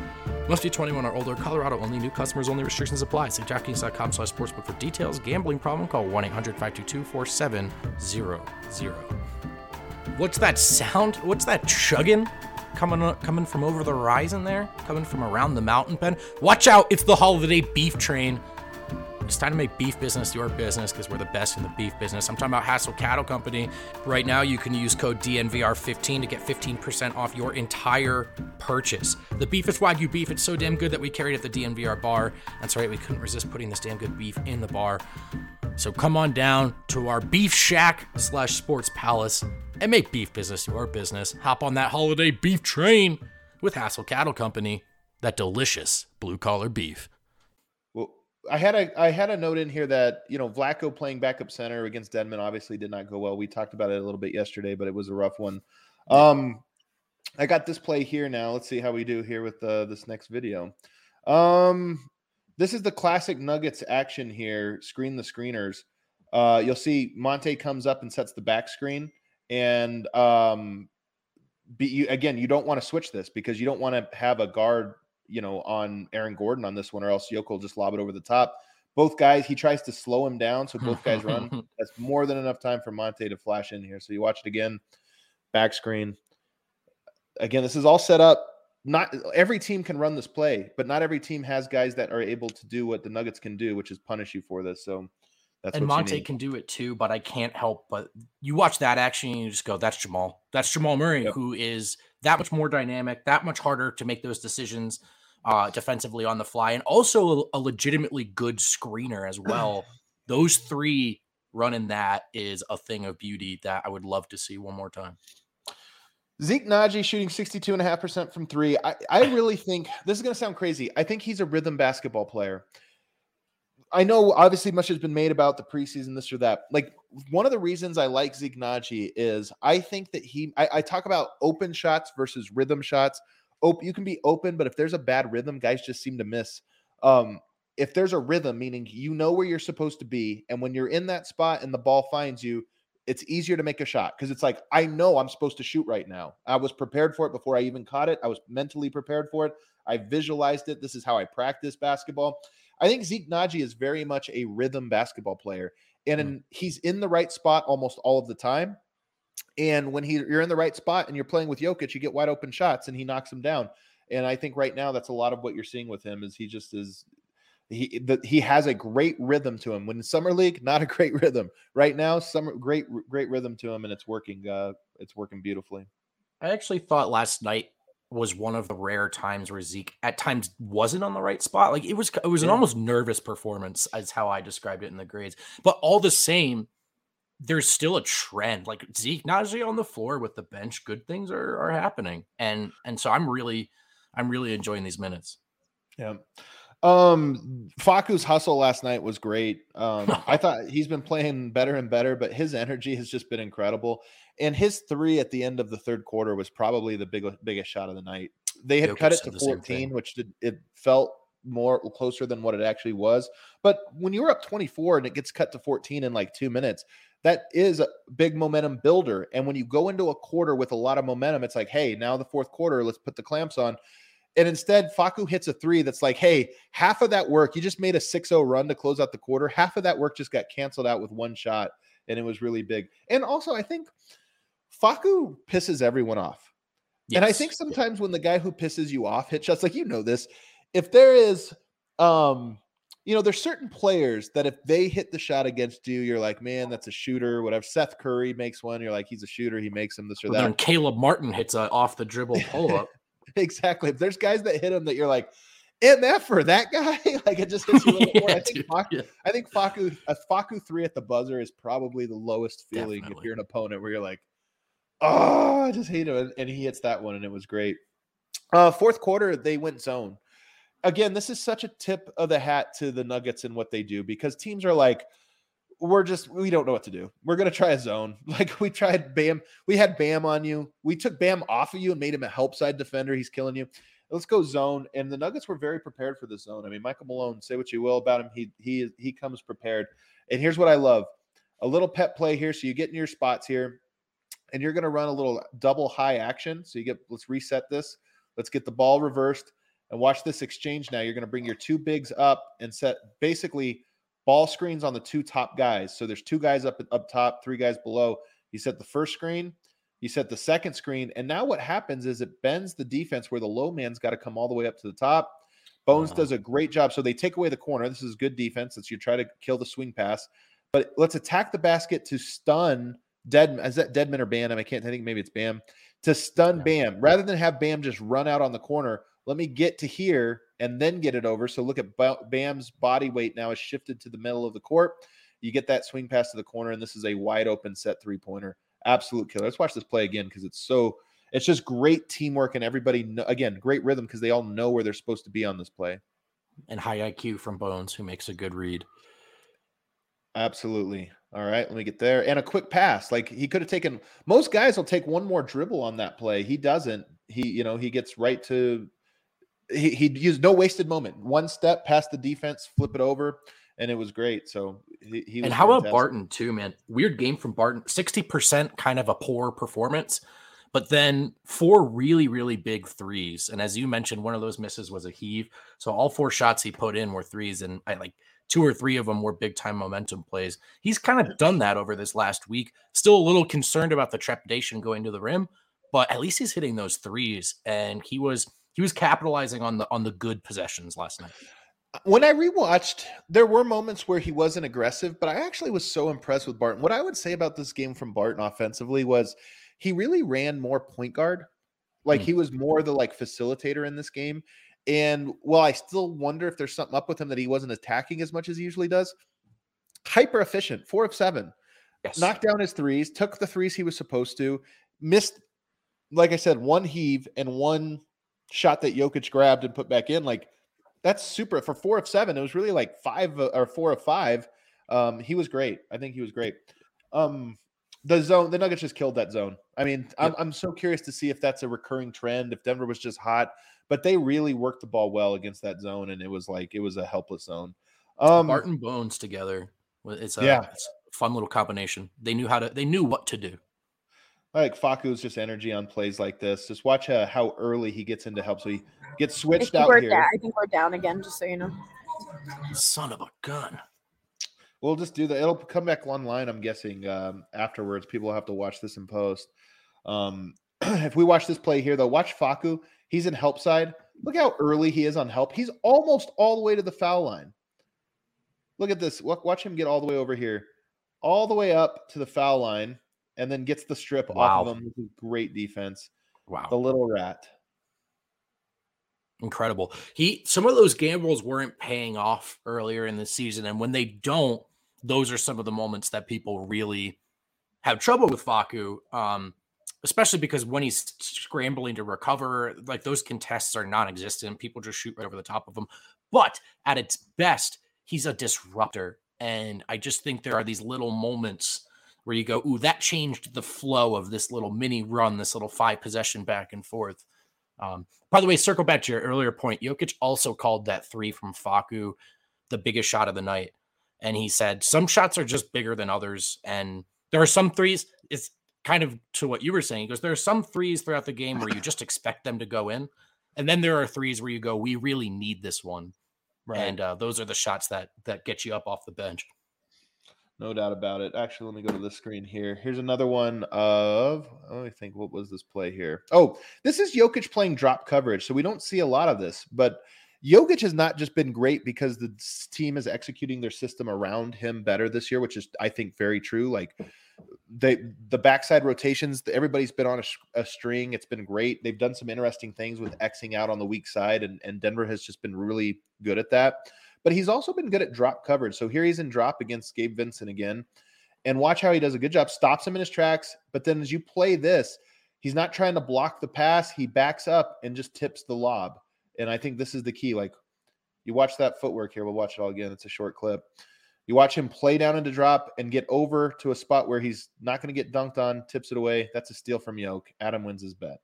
Must be twenty-one or older. Colorado only. New customers only. Restrictions apply. See DraftKings.com slash sportsbook for details. Gambling problem? Call one eight hundred five two two four seven zero zero. What's that sound? What's that chugging coming up, coming from over the horizon there? Coming from around the mountain, Ben? Watch out. It's the holiday beef train. It's time to make beef business your business because we're the best in the beef business. I'm talking about Hassel Cattle Company. Right now, you can use code D N V R fifteen to get fifteen percent off your entire purchase. The beef is Wagyu beef. It's so damn good that we carried it at the D N V R bar. That's right, we couldn't resist putting this damn good beef in the bar. So come on down to our Beef Shack slash Sports Palace and make beef business your business. Hop on that holiday beef train with Hassel Cattle Company. That delicious blue-collar beef. I had a I had a note in here that, you know, Vlatko playing backup center against Dedmon obviously did not go well. We talked about it a little bit yesterday, but it was a rough one. Um, I got this play here now. Let's see how we do here with uh, this next video. Um, this is the classic Nuggets action here. Screen the screeners. Uh, you'll see Monte comes up and sets the back screen, and um, be, you, again, you don't want to switch this because you don't want to have a guard, you know, on Aaron Gordon on this one, or else Yoko will just lob it over the top. Both guys, he tries to slow him down, so both guys run. That's more than enough time for Monte to flash in here. So you watch it again, back screen. Again, this is all set up. Not every team can run this play, but not every team has guys that are able to do what the Nuggets can do, which is punish you for this. So that's and what Monte you need. can do it too, but I can't help but you watch that action and you just go, that's Jamal. That's Jamal Murray, yep. Who is that much more dynamic, that much harder to make those decisions uh, defensively on the fly, and also a, a legitimately good screener as well. Those three running that is a thing of beauty that I would love to see one more time. Zeke Naji shooting sixty-two point five percent from three. I, I really think, this is going to sound crazy, I think he's a rhythm basketball player. I know obviously much has been made about the preseason, this or that. Like, one of the reasons I like Zeke Naji is I think that he, I, I talk about open shots versus rhythm shots. Op, you can be open, but if there's a bad rhythm, guys just seem to miss. Um, if there's a rhythm, meaning you know where you're supposed to be, and when you're in that spot and the ball finds you, it's easier to make a shot because it's like, I know I'm supposed to shoot right now. I was prepared for it before I even caught it. I was mentally prepared for it. I visualized it. This is how I practice basketball. I think Zeke Naji is very much a rhythm basketball player, and in, he's in the right spot almost all of the time. And when he, you're in the right spot and you're playing with Jokic, you get wide open shots and he knocks them down. And I think right now that's a lot of what you're seeing with him is he just is he the, he has a great rhythm to him. When in summer league, not a great rhythm. Right now, summer great great rhythm to him, and it's working. Uh, it's working beautifully. I actually thought last night was one of the rare times where Zeke at times wasn't on the right spot. Like it was it was an yeah. almost nervous performance, as how I described it in the grades. But all the same, there's still a trend. Like Zeke Naji on the floor with the bench, good things are are happening, and and so I'm really I'm really enjoying these minutes. Yeah. Um, Facu's hustle last night was great. Um, I thought he's been playing better and better, but his energy has just been incredible. And his three at the end of the third quarter was probably the big, biggest shot of the night. They had Jokic cut it to fourteen, which did, it felt more closer than what it actually was. But when you were up twenty-four and it gets cut to fourteen in like two minutes, that is a big momentum builder. And when you go into a quarter with a lot of momentum, it's like, hey, now the fourth quarter, let's put the clamps on. And instead, Facu hits a three that's like, hey, half of that work, you just made a six oh run to close out the quarter. Half of that work just got canceled out with one shot, and it was really big. And also, I think Facu pisses everyone off. Yes. And I think sometimes when the guy who pisses you off hits shots, like, you know this, if there is, um, you know, there's certain players that if they hit the shot against you, you're like, man, that's a shooter, whatever. Seth Curry makes one, you're like, he's a shooter, he makes him this or that. Then Caleb Martin hits a off the dribble pull-up. Exactly. If there's guys that hit him that you're like, isn't that for that guy? Like it just hits you a little more. yeah, I think dude, Facu, yeah. I think Facu, a Facu three at the buzzer is probably the lowest feeling Definitely. if you're an opponent where you're like, oh, I just hate him. And he hits that one and it was great. Uh, fourth quarter, they went zone. Again, this is such a tip of the hat to the Nuggets and what they do because teams are like, we're just, we don't know what to do. We're going to try a zone. Like we tried Bam. We had Bam on you. We took Bam off of you and made him a help side defender. He's killing you. Let's go zone. And the Nuggets were very prepared for the zone. I mean, Michael Malone, say what you will about him. He, he, he comes prepared. And here's what I love. A little pep play here. So you get in your spots here and you're going to run a little double high action. So you get, let's reset this. Let's get the ball reversed. And watch this exchange now. You're going to bring your two bigs up and set basically ball screens on the two top guys. So there's two guys up up top, three guys below. You set the first screen, you set the second screen, and now what happens is it bends the defense where the low man's got to come all the way up to the top. Bones wow. does a great job. So they take away the corner. This is good defense. That's you try to kill the swing pass. But let's attack the basket to stun Deadman. Is that Deadman or Bam? I can't I think maybe it's Bam. To stun yeah. Bam. Rather than have Bam just run out on the corner, let me get to here and then get it over. So look at Bam's body weight now is shifted to the middle of the court. You get that swing pass to the corner, and this is a wide open set three-pointer. Absolute killer. Let's watch this play again because it's so – it's just great teamwork and everybody – again, great rhythm because they all know where they're supposed to be on this play. And high I Q from Bones, who makes a good read. Absolutely. All right, let me get there. And a quick pass. Like he could have taken – most guys will take one more dribble on that play. He doesn't. He, you know, he gets right to – He he used no wasted moment. One step past the defense, flip it over, and it was great. So he, he was and how fantastic. About Barton too, man? Weird game from Barton. sixty percent kind of a poor performance, but then four really really big threes. And as you mentioned, one of those misses was a heave. So all four shots he put in were threes, and I like two or three of them were big time momentum plays. He's kind of done that over this last week. Still a little concerned about the trepidation going to the rim, but at least he's hitting those threes, and he was. He was capitalizing on the on the good possessions last night. When I rewatched, there were moments where he wasn't aggressive, but I actually was so impressed with Barton. What I would say about this game from Barton offensively was he really ran more point guard. Like mm. he was more the like facilitator in this game. And while I still wonder if there's something up with him that he wasn't attacking as much as he usually does, hyper efficient, four of seven. Yes. Knocked down his threes, took the threes he was supposed to, missed, like I said, one heave and one shot that Jokic grabbed and put back in. Like that's super for four of seven. It was really like five or four of five. Um, he was great. I think he was great. Um, the zone, the Nuggets just killed that zone. I mean, I'm, yep. I'm so curious to see if that's a recurring trend, if Denver was just hot, but they really worked the ball well against that zone. And it was like, it was a helpless zone. Um, Barton Bones together. It's a, yeah. it's a fun little combination. They knew how to, they knew what to do. I like Facu's just energy on plays like this. Just watch uh, how early he gets into help. So he gets switched out here. Down. I think we're down again, just so you know. Son of a gun. We'll just do that. It'll come back online, I'm guessing, um, afterwards. People will have to watch this in post. Um, if we watch this play here, though, watch Facu. He's in help side. Look how early he is on help. He's almost all the way to the foul line. Look at this. Watch him get all the way over here. All the way up to the foul line. And then gets the strip wow. off of him. This is great defense. Wow. The little rat. Incredible. He some of those gambles weren't paying off earlier in the season. And when they don't, those are some of the moments that people really have trouble with Facu. Um, especially because when he's scrambling to recover, like those contests are non-existent. People just shoot right over the top of him. But at its best, he's a disruptor. And I just think there are these little moments where you go, ooh, that changed the flow of this little mini run, this little five possession back and forth. Um, by the way, circle back to your earlier point, Jokic also called that three from Facu the biggest shot of the night. And he said, some shots are just bigger than others. And there are some threes, it's kind of to what you were saying, because there are some threes throughout the game where you just expect them to go in. And then there are threes where you go, we really need this one. Right. And uh, those are the shots that that get you up off the bench. No doubt about it. Actually, let me go to this screen here. Here's another one of, let me think, what was this play here? Oh, this is Jokic playing drop coverage. So we don't see a lot of this, but Jokic has not just been great because the team is executing their system around him better this year, which is, I think, very true. Like they, the backside rotations, everybody's been on a, a string. It's been great. They've done some interesting things with Xing out on the weak side, and, and Denver has just been really good at that. But he's also been good at drop coverage. So here he's in drop against Gabe Vincent again. And watch how he does a good job. Stops him in his tracks. But then as you play this, he's not trying to block the pass. He backs up and just tips the lob. And I think this is the key. Like, you watch that footwork here. We'll watch it all again. It's a short clip. You watch him play down into drop and get over to a spot where he's not going to get dunked on, tips it away. That's a steal from Yoke. Adam wins his bet.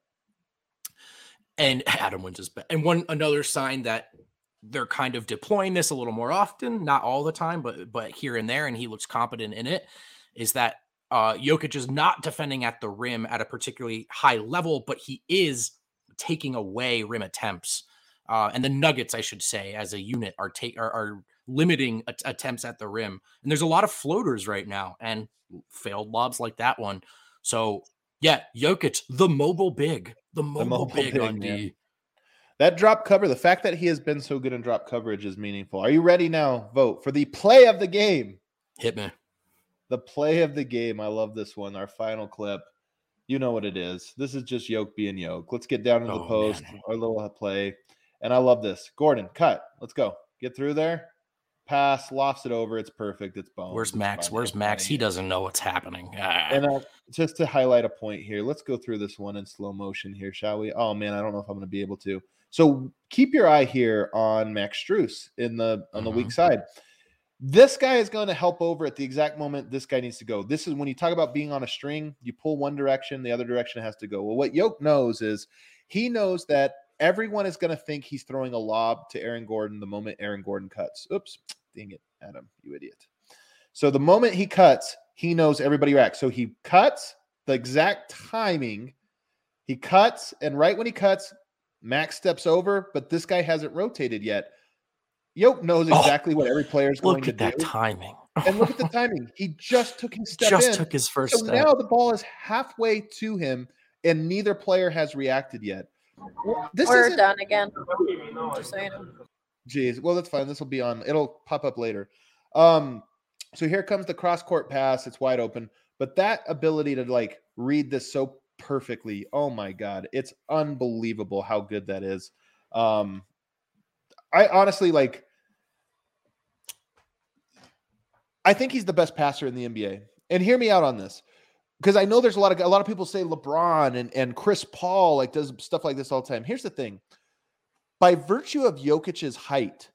And Adam wins his bet. And one another sign that they're kind of deploying this a little more often, not all the time, but but here and there, and he looks competent in it, is that uh, Jokic is not defending at the rim at a particularly high level, but he is taking away rim attempts. Uh, and the Nuggets, I should say, as a unit, are take are, are limiting a- attempts at the rim. And there's a lot of floaters right now and failed lobs like that one. So yeah, Jokic, the mobile big, the mobile, the mobile big, big on man. D. That drop cover, the fact that he has been so good in drop coverage is meaningful. Are you ready now? Vote for the play of the game. Hit me. The play of the game. I love this one. Our final clip. You know what it is. This is just Yoke being Yoke. Let's get down to the oh, post, man. Our little play. And I love this. Gordon, cut. Let's go. Get through there. Pass, lofts it over. It's perfect. It's bones. Where's Max? It's Where's Max? He doesn't know what's happening. Ah. And uh, just to highlight a point here, let's go through this one in slow motion here, shall we? Oh, man, I don't know if I'm going to be able to. So keep your eye here on Max Strus in the on the mm-hmm. weak side. This guy is going to help over at the exact moment this guy needs to go. This is when you talk about being on a string, you pull one direction, the other direction has to go. Well, what Yoke knows is he knows that everyone is going to think he's throwing a lob to Aaron Gordon the moment Aaron Gordon cuts. Oops, dang it, Adam, you idiot. So the moment he cuts, he knows everybody reacts. So he cuts the exact timing. He cuts, and right when he cuts, Max steps over, but this guy hasn't rotated yet. Yoke knows exactly oh, what every player is going to do. Look at that timing. And look at the timing. He just took his step just in. Just took his first so step. Now the ball is halfway to him, and neither player has reacted yet. This We're done again. Just saying. Jeez. Well, that's fine. This will be on. It'll pop up later. Um, so here comes the cross-court pass. It's wide open. But that ability to, like, read this so perfectly, oh, my God. It's unbelievable how good that is. Um, I honestly, like, I think he's the best passer in the N B A. And hear me out on this, because I know there's a lot of a lot of people say LeBron and, and Chris Paul like does stuff like this all the time. Here's the thing. By virtue of Jokic's height,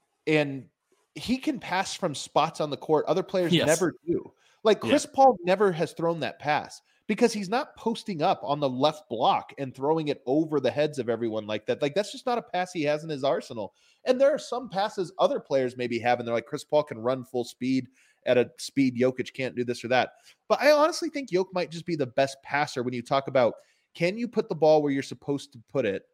and he can pass from spots on the court other players yes. never do. Like Chris yeah. Paul never has thrown that pass because he's not posting up on the left block and throwing it over the heads of everyone like that. Like, that's just not a pass he has in his arsenal. And there are some passes other players maybe have, and they're like, Chris Paul can run full speed at a speed Jokic can't do this or that. But I honestly think Jokic might just be the best passer when you talk about, can you put the ball where you're supposed to put it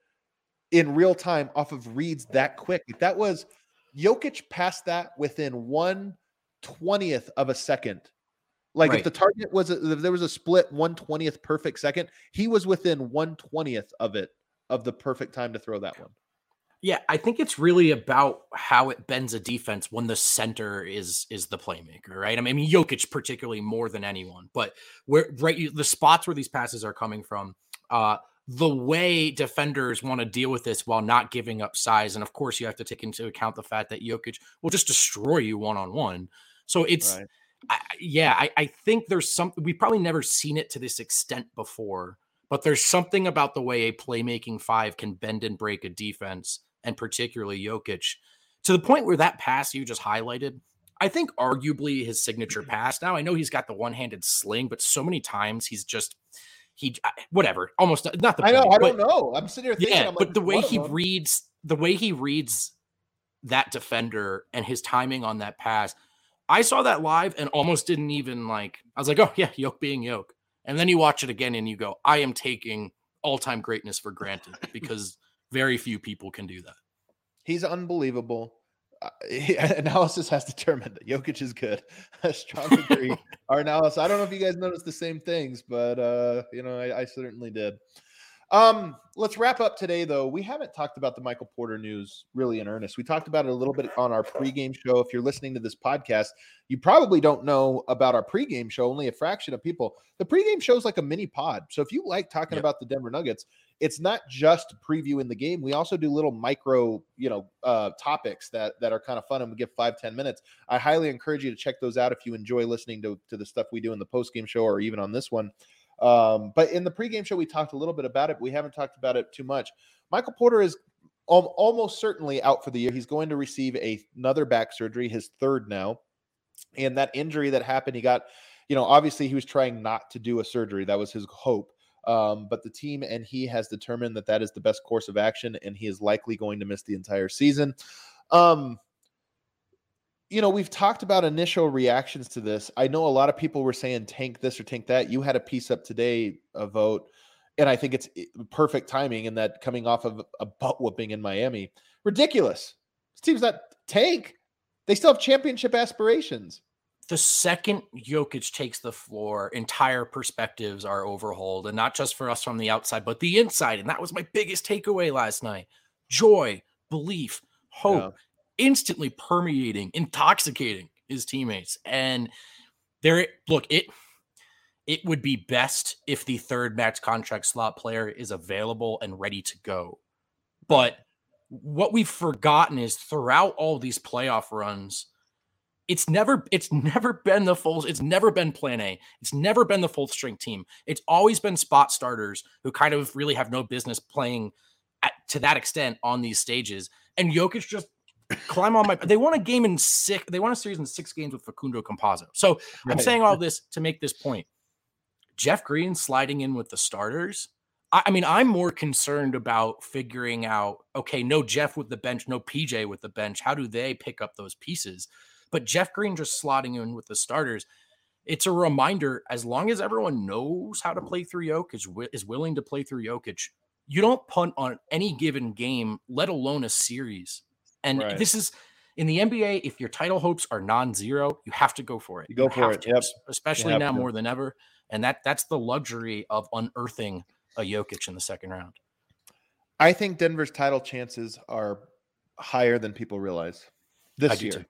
in real time off of reads that quick? If that was Jokic passed that within one twentieth of a second. Like right. if the target was, a, if there was a split one twentieth perfect second, he was within one twentieth of it, of the perfect time to throw that one. Yeah, I think it's really about how it bends a defense when the center is is the playmaker, right? I mean, I mean Jokic particularly more than anyone, but where right the spots where these passes are coming from, uh, the way defenders want to deal with this while not giving up size, and of course you have to take into account the fact that Jokic will just destroy you one on one. So it's. Right. I, yeah, I, I think there's something we've probably never seen it to this extent before, but there's something about the way a playmaking five can bend and break a defense, and particularly Jokic, to the point where that pass you just highlighted, I think arguably his signature pass. Now I know he's got the one-handed sling, but so many times he's just he whatever, almost not the. I know, point, I but, don't know. I'm sitting here thinking, yeah, I'm but like, the way he reads, the way he reads that defender and his timing on that pass. I saw that live and almost didn't even like, I was like, oh yeah, Yoke being Yoke. And then you watch it again and you go, I am taking all-time greatness for granted because very few people can do that. He's unbelievable. Uh, he, analysis has determined that Jokic is good. I strongly agree. Our analysis, I don't know if you guys noticed the same things, but uh, you know, I, I certainly did. Um, let's wrap up today, though. We haven't talked about the Michael Porter news really in earnest. We talked about it a little bit on our pregame show. If you're listening to this podcast, you probably don't know about our pregame show. Only a fraction of people. The pregame show is like a mini pod. So if you like talking yep. about the Denver Nuggets, it's not just previewing the game. We also do little micro, you know, uh, topics that that are kind of fun, and we give five, ten minutes. I highly encourage you to check those out if you enjoy listening to, to the stuff we do in the postgame show or even on this one. Um, but in the pregame show, we talked a little bit about it. But we haven't talked about it too much. Michael Porter is al- almost certainly out for the year. He's going to receive a, another back surgery, his third now. And that injury that happened, he got, you know, obviously he was trying not to do a surgery. That was his hope. Um, but the team and he has determined that that is the best course of action, and he is likely going to miss the entire season. Um, You know, we've talked about initial reactions to this. I know a lot of people were saying tank this or tank that. You had a piece up today, a vote, And I think it's perfect timing in that coming off of a butt whooping in Miami. Ridiculous. This team's not tank. They still have championship aspirations. The second Jokic takes the floor, entire perspectives are overhauled, and not just for us from the outside, but the inside. And that was my biggest takeaway last night. Joy, belief, hope, yeah. instantly permeating, intoxicating his teammates. And there, look, it it would be best if the third max contract slot player is available and ready to go. But what we've forgotten is throughout all these playoff runs, It's never, it's never been the full, it's never been plan A. It's never been the full strength team. It's always been spot starters who kind of really have no business playing at, to that extent on these stages. And Jokic just climb on my, they won a game in six, they won a series in six games with Facundo Campazzo. So right. I'm saying all this to make this point. Jeff Green sliding in with the starters. I, I mean, I'm more concerned about figuring out, okay, no Jeff with the bench, no P J with the bench. How do they pick up those pieces? But Jeff Green just slotting in with the starters, it's a reminder, as long as everyone knows how to play through Jokic, is willing to play through Jokic, you don't punt on any given game, let alone a series. And right. this is, in the N B A, if your title hopes are non-zero, you have to go for it. You go you for it, to, yep. Especially now to. more than ever. And that that's the luxury of unearthing a Jokic in the second round. I think Denver's title chances are higher than people realize this year.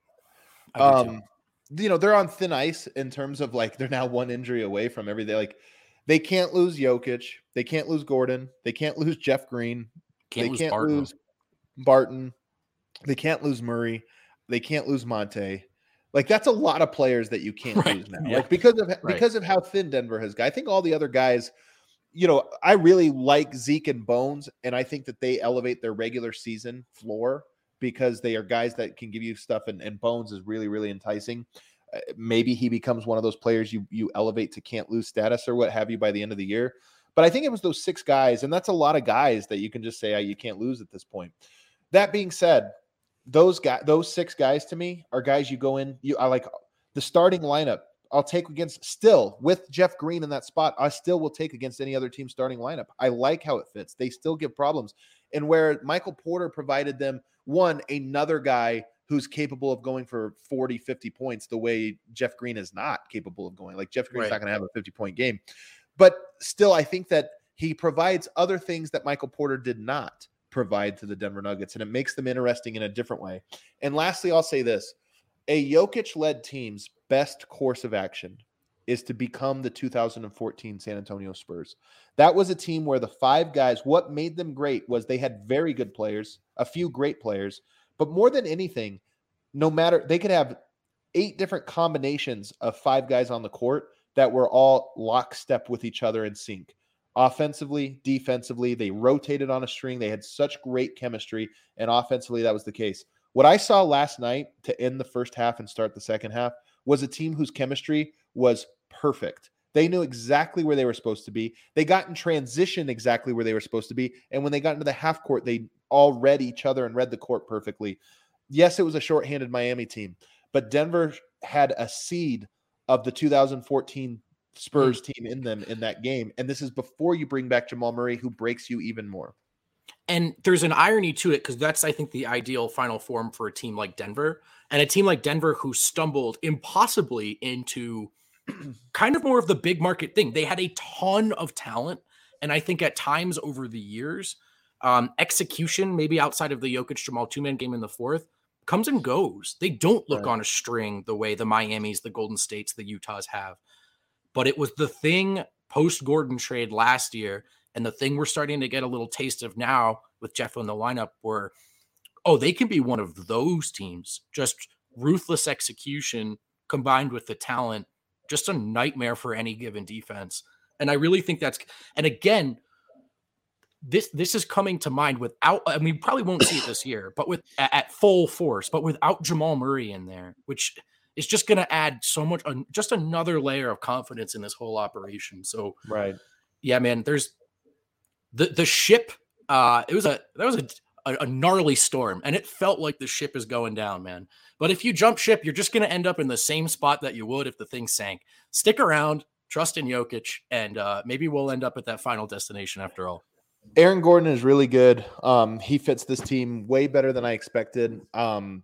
Um, you know, they're on thin ice in terms of like they're now one injury away from everything. Like they can't lose Jokic, they can't lose Gordon, they can't lose Jeff Green, can't they lose can't Barton. lose Barton, they can't lose Murray, they can't lose Monte. Like that's a lot of players that you can't right. lose now. Yeah. Like because of right. because of how thin Denver has got. I think all the other guys, you know, I really like Zeke and Bones, and I think that they elevate their regular season floor, because they are guys that can give you stuff, and, and Bones is really, really enticing. Uh, maybe he becomes one of those players you you elevate to can't lose status or what have you by the end of the year. But I think it was those six guys, and that's a lot of guys that you can just say, oh, you can't lose at this point. That being said, those guys, those six guys to me are guys you go in. You I like the starting lineup. I'll take against still with Jeff Green in that spot. I still will take against any other team starting lineup. I like how it fits. They still give problems, and where Michael Porter provided them one, another guy who's capable of going for forty, fifty points the way Jeff Green is not capable of going. Like Jeff Green's right. not going to have a fifty-point game. But still, I think that he provides other things that Michael Porter did not provide to the Denver Nuggets, and it makes them interesting in a different way. And lastly, I'll say this. A Jokic-led team's best course of action is to become the two thousand fourteen San Antonio Spurs. That was a team where the five guys, what made them great was they had very good players, a few great players, but more than anything, no matter, they could have eight different combinations of five guys on the court that were all lockstep with each other in sync. Offensively, defensively, they rotated on a string. They had such great chemistry, and offensively, that was the case. What I saw last night to end the first half and start the second half was a team whose chemistry was perfect. They knew exactly where they were supposed to be. They got in transition exactly where they were supposed to be. And when they got into the half court, they all read each other and read the court perfectly. Yes, it was a shorthanded Miami team, but Denver had a seed of the two thousand fourteen Spurs team in them in that game. And this is before you bring back Jamal Murray, who breaks you even more. And there's an irony to it, because that's, I think, the ideal final form for a team like Denver, and a team like Denver who stumbled impossibly into kind of more of the big market thing. They had a ton of talent. And I think at times over the years, um, execution, maybe outside of the Jokic Jamal two-man game in the fourth, comes and goes. They don't look right. on a string the way the Miamis, the Golden States, the Utahs have. But it was the thing post-Gordon trade last year, and the thing we're starting to get a little taste of now with Jeff in the lineup, where, oh, they can be one of those teams. Just ruthless execution combined with the talent, just a nightmare for any given defense. And I really think that's, and again, this this is coming to mind without, I mean, probably won't see it this year, but with at, at full force, but without Jamal Murray in there, which is just going to add so much, uh, just another layer of confidence in this whole operation. So, right. Yeah, man, there's the, the ship. Uh, it was a, that was a, a, a gnarly storm, and it felt like the ship is going down, man. But if you jump ship, you're just going to end up in the same spot that you would if the thing sank. Stick around. trust in Jokic, and uh, maybe we'll end up at that final destination after all. Aaron Gordon is really good. Um, he fits this team way better than I expected. Um,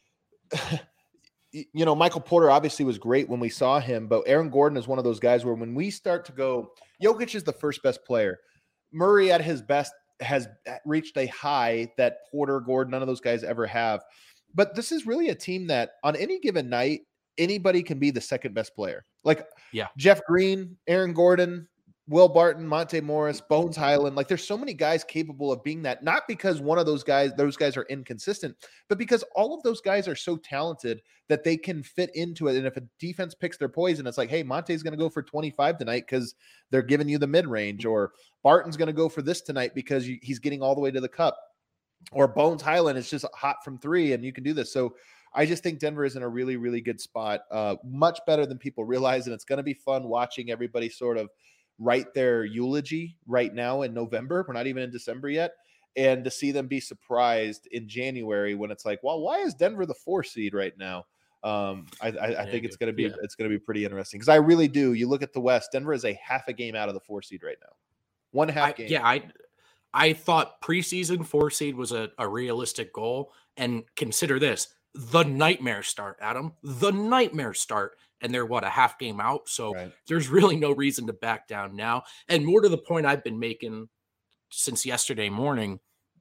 you know, Michael Porter obviously was great when we saw him, but Aaron Gordon is one of those guys where when we start to go, Jokic is the first best player. Murray at his best has reached a high that Porter, Gordon, none of those guys ever have. But this is really a team that on any given night, anybody can be the second best player. Like yeah. Jeff Green, Aaron Gordon, Will Barton, Monte Morris, Bones Highland. Like there's so many guys capable of being that, not because one of those guys, those guys are inconsistent, but because all of those guys are so talented that they can fit into it. And if a defense picks their poison, it's like, hey, Monte's going to go for twenty-five tonight because they're giving you the mid-range, or Barton's going to go for this tonight because you, he's getting all the way to the cup, or Bones Highland is just hot from three and you can do this. So I just think Denver is in a really, really good spot, uh, much better than people realize. And it's going to be fun watching everybody sort of write their eulogy right now in November. We're not even in December yet. And to see them be surprised in January when it's like, well, why is Denver the four seed right now? Um, I, I, I think it's going to be, yeah. it's going to be pretty interesting. Cause I really do. You look at the West, Denver is a half a game out of the four seed right now. One half I, game. Yeah. I, I thought preseason four seed was a, a realistic goal, and consider this, the nightmare start, Adam, the nightmare start. And they're what, a half game out. So right. There's really no reason to back down now. And more to the point I've been making since yesterday morning,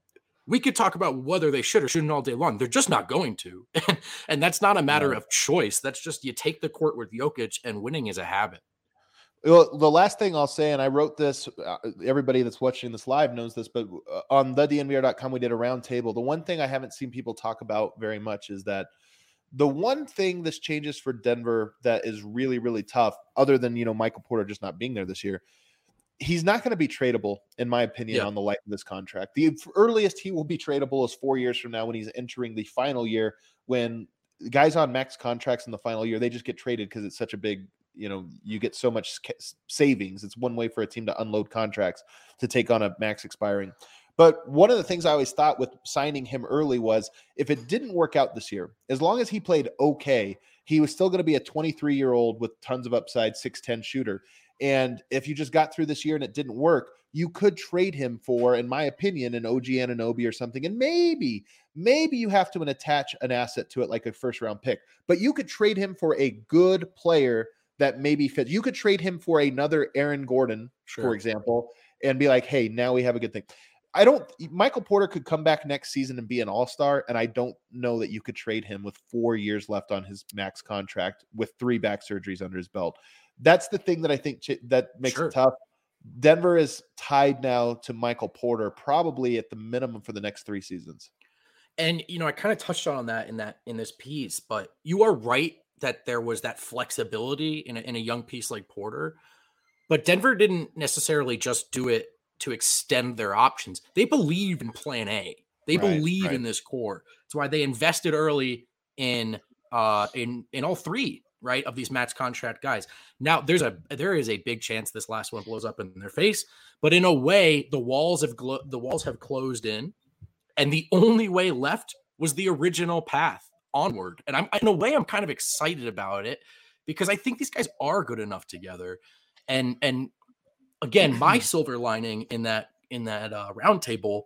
we could talk about whether they should or shouldn't all day long. They're just not going to. And that's not a matter no. of choice. That's just, you take the court with Jokic, and winning is a habit. Well, the last thing I'll say, and I wrote this, uh, everybody that's watching this live knows this, but uh, on the D N V R dot com, we did a roundtable. The one thing I haven't seen people talk about very much is that the one thing this changes for Denver that is really, really tough, other than, you know, Michael Porter just not being there this year, he's not going to be tradable, in my opinion, yeah. on the life of this contract. The earliest he will be tradable is four years from now when he's entering the final year, when guys on max contracts in the final year, they just get traded because it's such a big, you know, you get so much savings. It's one way for a team to unload contracts to take on a max expiring. But one of the things I always thought with signing him early was if it didn't work out this year, as long as he played okay, he was still going to be a twenty-three-year-old with tons of upside, six ten shooter. And if you just got through this year and it didn't work, you could trade him for, in my opinion, an O G Anunoby or something. And maybe, maybe you have to attach an asset to it like a first-round pick. But you could trade him for a good player that maybe fits. You could trade him for another Aaron Gordon, sure. for example, and be like, hey, now we have a good thing. I don't, Michael Porter could come back next season and be an all-star, and I don't know that you could trade him with four years left on his max contract with three back surgeries under his belt. That's the thing that I think ch- that makes sure. it tough. Denver is tied now to Michael Porter, probably at the minimum for the next three seasons. And, you know, I kind of touched on that in that, in this piece, but you are right that there was that flexibility in a, in a young piece like Porter, but Denver didn't necessarily just do it to extend their options. They believe in plan A. They right, believe right. in this core. That's why they invested early in, uh, in, in all three, right, of these max contract guys. Now there's a, there is a big chance this last one blows up in their face, but in a way the walls have, glo- the walls have closed in, and the only way left was the original path onward. And I'm, in a way, I'm kind of excited about it because I think these guys are good enough together. And, and again, my silver lining in that, in that uh, roundtable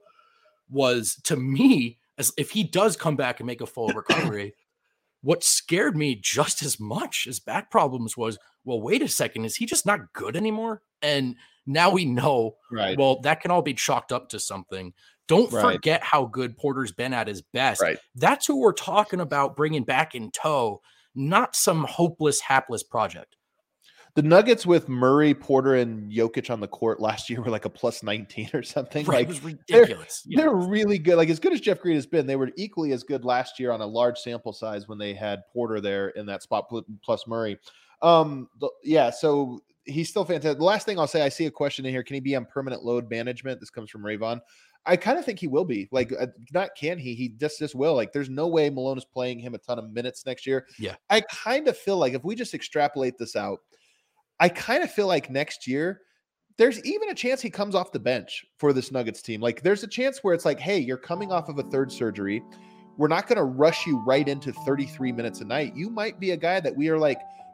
was, to me, as if he does come back and make a full recovery, what scared me just as much as back problems was, well, wait a second, is he just not good anymore? And now we know, right. well, that can all be chalked up to something. Don't right. forget how good Porter's been at his best. Right. That's who we're talking about bringing back in tow, not some hopeless, hapless project. The Nuggets with Murray, Porter, and Jokic on the court last year were like a plus nineteen or something. Right, like, it was ridiculous. They're, they're really good. Like as good as Jeff Green has been, they were equally as good last year on a large sample size when they had Porter there in that spot plus Murray. Um, the, yeah, so he's still fantastic. The last thing I'll say, I see a question in here. Can he be on permanent load management? This comes from Rayvon. I kind of think he will be. Like, uh, not can he? He just just will. Like, there's no way Malone is playing him a ton of minutes next year. Yeah, I kind of feel like if we just extrapolate this out, I kind of feel like next year, there's even a chance he comes off the bench for this Nuggets team. Like, there's a chance where it's like, hey, you're coming off of a third surgery. We're not going to rush you right into thirty-three minutes a night. You might be a guy that we are like,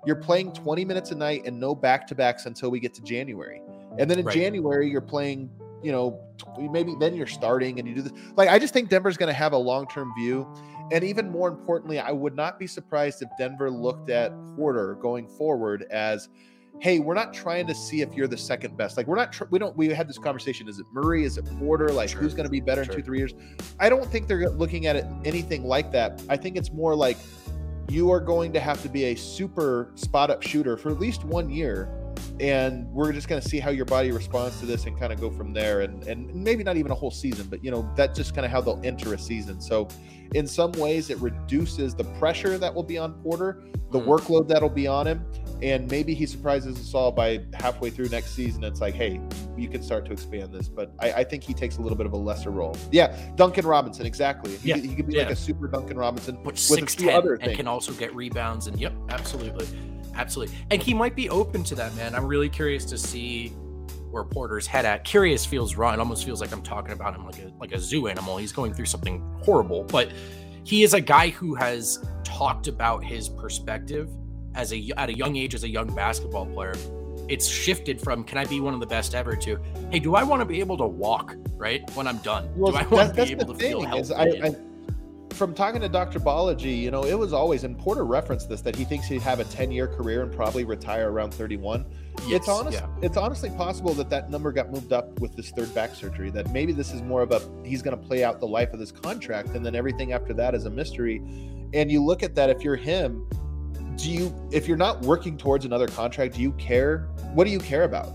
you're playing twenty minutes a night and no back-to-backs until we get to January. And then in right. January, you're playing, you know, maybe then you're starting and you do this. Like, I just think Denver's going to have a long-term view. And even more importantly, I would not be surprised if Denver looked at Porter going forward as, hey, we're not trying to see if you're the second best. Like, we're not, tr- we don't, we had this conversation. Is it Murray? Is it Porter? Like, sure. who's going to be better sure. in two, three years? I don't think they're looking at it anything like that. I think it's more like you are going to have to be a super spot up shooter for at least one year. And we're just going to see how your body responds to this and kind of go from there. And, and maybe not even a whole season, but, you know, that's just kind of how they'll enter a season. So in some ways it reduces the pressure that will be on Porter, the mm. workload that'll be on him. And maybe he surprises us all by halfway through next season. It's like, hey, you can start to expand this. But I, I think he takes a little bit of a lesser role. Yeah, Duncan Robinson, exactly. He, yeah. he could be yeah. like a super Duncan Robinson Which with six, a few ten, other and things. Can also get rebounds. And yep, absolutely. Absolutely. And he might be open to that, man. I'm really curious to see where Porter's head at. Curious feels wrong. It almost feels like I'm talking about him like a like a zoo animal. He's going through something horrible, but he is a guy who has talked about his perspective as a at a young age as a young basketball player. It's shifted from, can I be one of the best ever, to, hey, do I want to be able to walk, right, when I'm done? Well, do I want that, to be able to feel healthy? I, I, from talking to Doctor Balaji, you know, it was always, and Porter referenced this, that he thinks he'd have a ten-year career and probably retire around thirty-one. Yes, it's honest, yeah. It's honestly possible that that number got moved up with this third back surgery, that maybe this is more of a, he's going to play out the life of this contract, and then everything after that is a mystery. And you look at that, if you're him, do you, if you're not working towards another contract, do you care? What do you care about?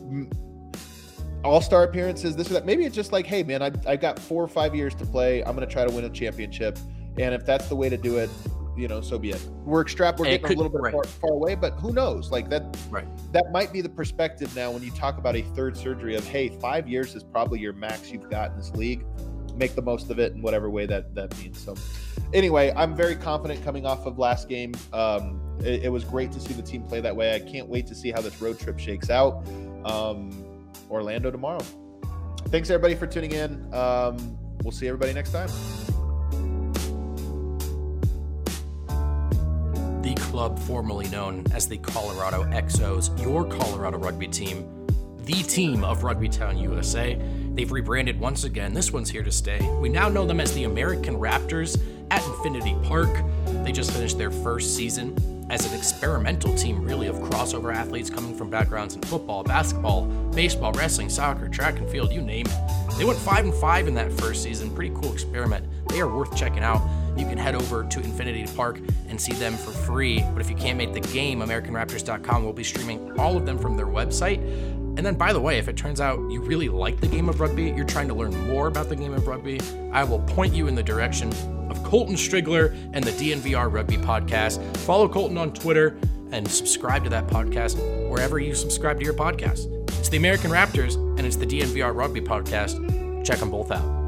All-star appearances, this or that. Maybe it's just like, hey, man, I I got four or five years to play. I'm going to try to win a championship. And if that's the way to do it, you know, so be it. We're extract, we're getting could, a little bit right. far, far away, but who knows? Like that, right. that might be the perspective now when you talk about a third surgery of, hey, five years is probably your max you've got in this league. Make the most of it in whatever way that, that means. So anyway, I'm very confident coming off of last game. Um, it, it was great to see the team play that way. I can't wait to see how this road trip shakes out. Um, Orlando tomorrow. Thanks everybody for tuning in. Um, we'll see everybody next time. The club formerly known as the Colorado X Os, your Colorado rugby team, the team of Rugbytown U S A. They've rebranded once again. This one's here to stay. We now know them as the American Raptors at Infinity Park. They just finished their first season as an experimental team, really, of crossover athletes coming from backgrounds in football, basketball, baseball, wrestling, soccer, track and field, you name it. They went five and five in that first season. Pretty cool experiment. They are worth checking out. You can head over to Infinity Park and see them for free. But if you can't make the game, American Raptors dot com will be streaming all of them from their website. And then, by the way, if it turns out you really like the game of rugby, you're trying to learn more about the game of rugby, I will point you in the direction of Colton Strigler and the D N V R Rugby Podcast. Follow Colton on Twitter and subscribe to that podcast wherever you subscribe to your podcast. It's the American Raptors and it's the D N V R Rugby Podcast. Check them both out.